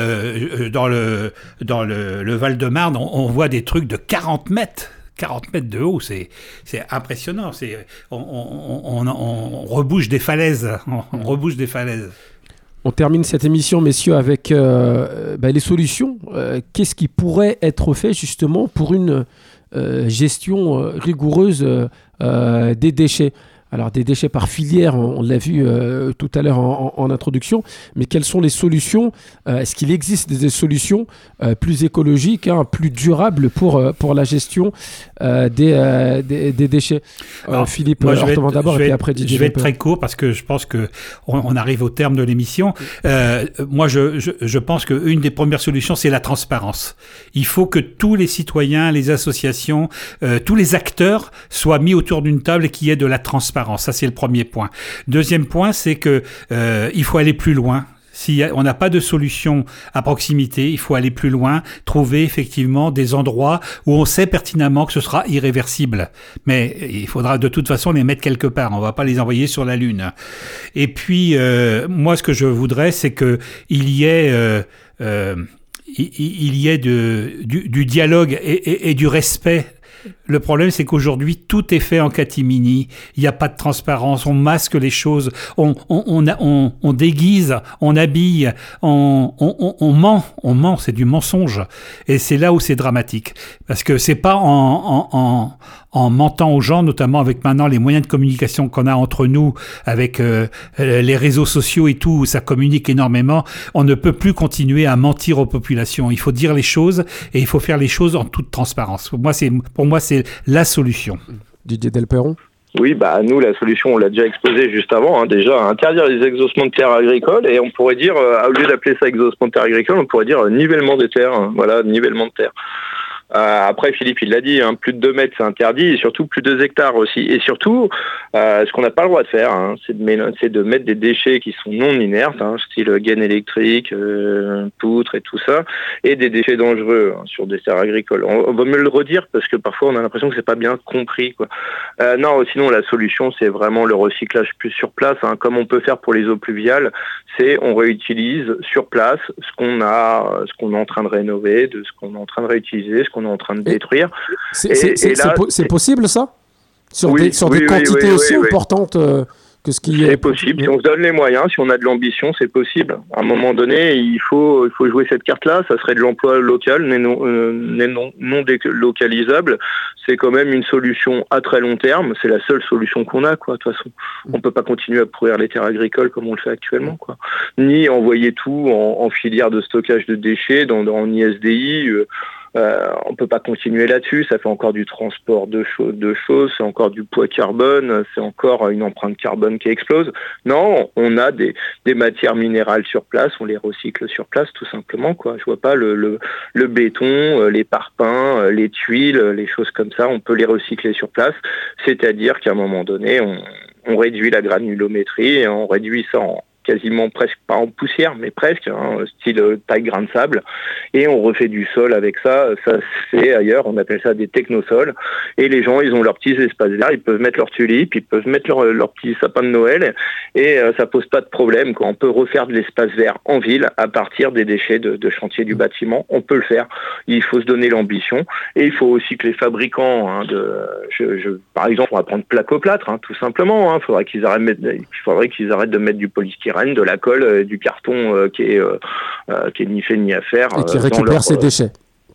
Euh, dans le, dans le, le Val-de-Marne, on, on voit des trucs de quarante mètres. quarante mètres de haut, c'est, c'est impressionnant. C'est, on, on, on, on rebouche des falaises. On rebouche des falaises. On termine cette émission, messieurs, avec euh, bah, les solutions. Euh, qu'est-ce qui pourrait être fait justement pour une euh, gestion euh, rigoureuse euh, des déchets ? Alors des déchets par filière, on, on l'a vu euh, tout à l'heure en, en, en introduction, mais quelles sont les solutions ? euh, Est-ce qu'il existe des solutions euh, plus écologiques, hein, plus durables pour, euh, pour la gestion euh, des, euh, des, des déchets ? euh, Alors, Philippe Hortevent d'abord et puis après Didier. Je vais être très court parce que je pense qu'on on arrive au terme de l'émission. Euh, moi, je, je, je pense qu'une des premières solutions, c'est la transparence. Il faut que tous les citoyens, les associations, euh, tous les acteurs soient mis autour d'une table et qu'il y ait de la transparence. Ça, c'est le premier point. Deuxième point, c'est que euh, il faut aller plus loin. Si on n'a pas de solution à proximité, il faut aller plus loin, trouver effectivement des endroits où on sait pertinemment que ce sera irréversible. Mais il faudra de toute façon les mettre quelque part. On ne va pas les envoyer sur la Lune. Et puis, euh, moi, ce que je voudrais, c'est que il y ait... Euh, euh, il, il y ait de, du, du dialogue et, et, et du respect. Le problème, c'est qu'aujourd'hui, tout est fait en catimini. Il n'y a pas de transparence. On masque les choses. On, on, on, on, on déguise, on habille, on, on, on ment. On ment, c'est du mensonge. Et c'est là où c'est dramatique. Parce que c'est pas en, en, en, en mentant aux gens, notamment avec maintenant les moyens de communication qu'on a entre nous, avec euh, les réseaux sociaux et tout, où ça communique énormément. On ne peut plus continuer à mentir aux populations. Il faut dire les choses et il faut faire les choses en toute transparence. Pour moi, c'est, pour moi, c'est la solution. Didier Delperron. Oui, bah nous, la solution, on l'a déjà exposée juste avant, hein, déjà, interdire les exhaussements de terres agricoles, et on pourrait dire, euh, au lieu d'appeler ça exhaussement de terres agricoles, on pourrait dire euh, nivellement des terres, hein, voilà, nivellement de terres. Euh, après, Philippe, il l'a dit, hein, plus de deux mètres, c'est interdit, et surtout plus de deux hectares aussi. Et surtout, euh, ce qu'on n'a pas le droit de faire, hein, c'est, de mél- c'est de mettre des déchets qui sont non inertes, hein, style gaine électrique, euh, poutre et tout ça, et des déchets dangereux hein, sur des terres agricoles. On, on va me le redire parce que parfois on a l'impression que c'est pas bien compris, quoi. Euh, non, sinon la solution, c'est vraiment le recyclage plus sur place, hein, comme on peut faire pour les eaux pluviales. C'est on réutilise sur place ce qu'on a, ce qu'on est en train de rénover, de ce qu'on est en train de réutiliser, ce qu'on est en train de détruire. C'est, et, c'est, c'est, et là, c'est, po- c'est possible ça ? Sur oui, des, sur oui, des oui, quantités oui, aussi oui, importantes euh, que ce qui c'est est... possible. Si on se donne les moyens, si on a de l'ambition, c'est possible. À un moment donné, il faut, il faut jouer cette carte-là. Ça serait de l'emploi local, mais non, euh, non, non délocalisable. C'est quand même une solution à très long terme. C'est la seule solution qu'on a, quoi. De toute façon, on peut pas continuer à pourrir les terres agricoles comme on le fait actuellement, quoi. Ni envoyer tout en, en filière de stockage de déchets, dans, dans en I S D I. Euh, Euh, on peut pas continuer là-dessus, ça fait encore du transport de, cho- de choses, c'est encore du poids carbone, c'est encore une empreinte carbone qui explose. Non, on a des, des matières minérales sur place, on les recycle sur place tout simplement, quoi. Je vois pas le, le, le béton, les parpaings, les tuiles, les choses comme ça, on peut les recycler sur place, c'est-à-dire qu'à un moment donné, on, on réduit la granulométrie et on réduit ça en quasiment presque, pas en poussière, mais presque, hein, style taille grain de sable, et on refait du sol avec ça, ça c'est ailleurs, on appelle ça des technosols, et les gens, ils ont leurs petits espaces verts, ils peuvent mettre leurs tulipes, ils peuvent mettre leurs leur petits sapins de Noël, et euh, ça pose pas de problème, quoi. On peut refaire de l'espace vert en ville à partir des déchets de, de chantier du bâtiment, on peut le faire, il faut se donner l'ambition, et il faut aussi que les fabricants, hein, de, je, je, par exemple, on va prendre placoplâtre, hein, tout simplement, hein, faudrait qu'ils arrêtent, il faudrait qu'ils arrêtent de mettre du polystyrène, de la colle, euh, du carton euh, qui est euh, euh, qui est ni fait ni à faire. Et qui euh, récupère leur, ses euh, déchets.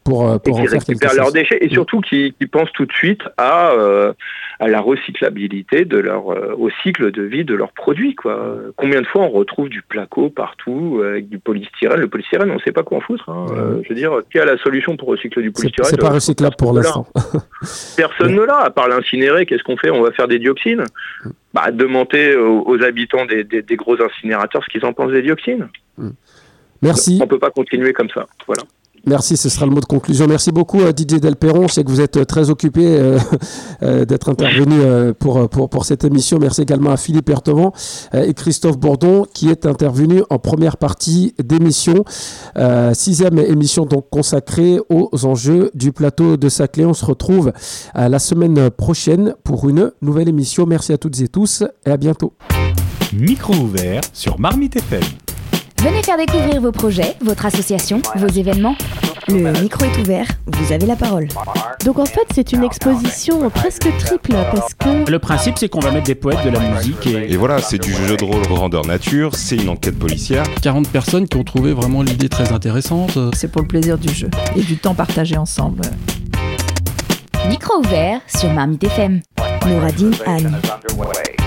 pour, euh, pour et en qui faire quelque récupèrent chose. leurs déchets et surtout qui, qui pensent tout de suite à, euh, à la recyclabilité de leur, euh, au cycle de vie de leurs produits, quoi. Combien de fois on retrouve du placo partout euh, avec du polystyrène? Le polystyrène, on ne sait pas quoi en foutre. Hein. Ouais. Euh, je veux dire, qui a la solution pour recycler du C'est, polystyrène? c'est pas recyclable pour l'instant. Personne ne l'a, à part l'incinérer. Qu'est-ce qu'on fait? On va faire des dioxines. Bah, demander aux, aux habitants des, des, des gros incinérateurs ce qu'ils en pensent des dioxines. Merci. On peut pas continuer comme ça. Voilà. Merci, ce sera le mot de conclusion. Merci beaucoup à Didier Delperron. Je sais que vous êtes très occupé euh, euh, d'être intervenu euh, pour, pour, pour cette émission. Merci également à Philippe Ertevant euh, et Christophe Bourdon qui est intervenu en première partie d'émission. Euh, sixième émission donc consacrée aux enjeux du plateau de Saclay. On se retrouve euh, la semaine prochaine pour une nouvelle émission. Merci à toutes et tous et à bientôt. Micro ouvert sur Marmite F M. Venez faire découvrir vos projets, votre association, vos événements. Le micro est ouvert, vous avez la parole. Donc en fait, c'est une exposition presque triple parce que Le principe, c'est qu'on va mettre des poètes, de la musique et... Et voilà, c'est du jeu de rôle grandeur nature, c'est une enquête policière. quarante personnes qui ont trouvé vraiment l'idée très intéressante. C'est pour le plaisir du jeu et du temps partagé ensemble. Micro ouvert sur Marmite F M. Nouradine Anne.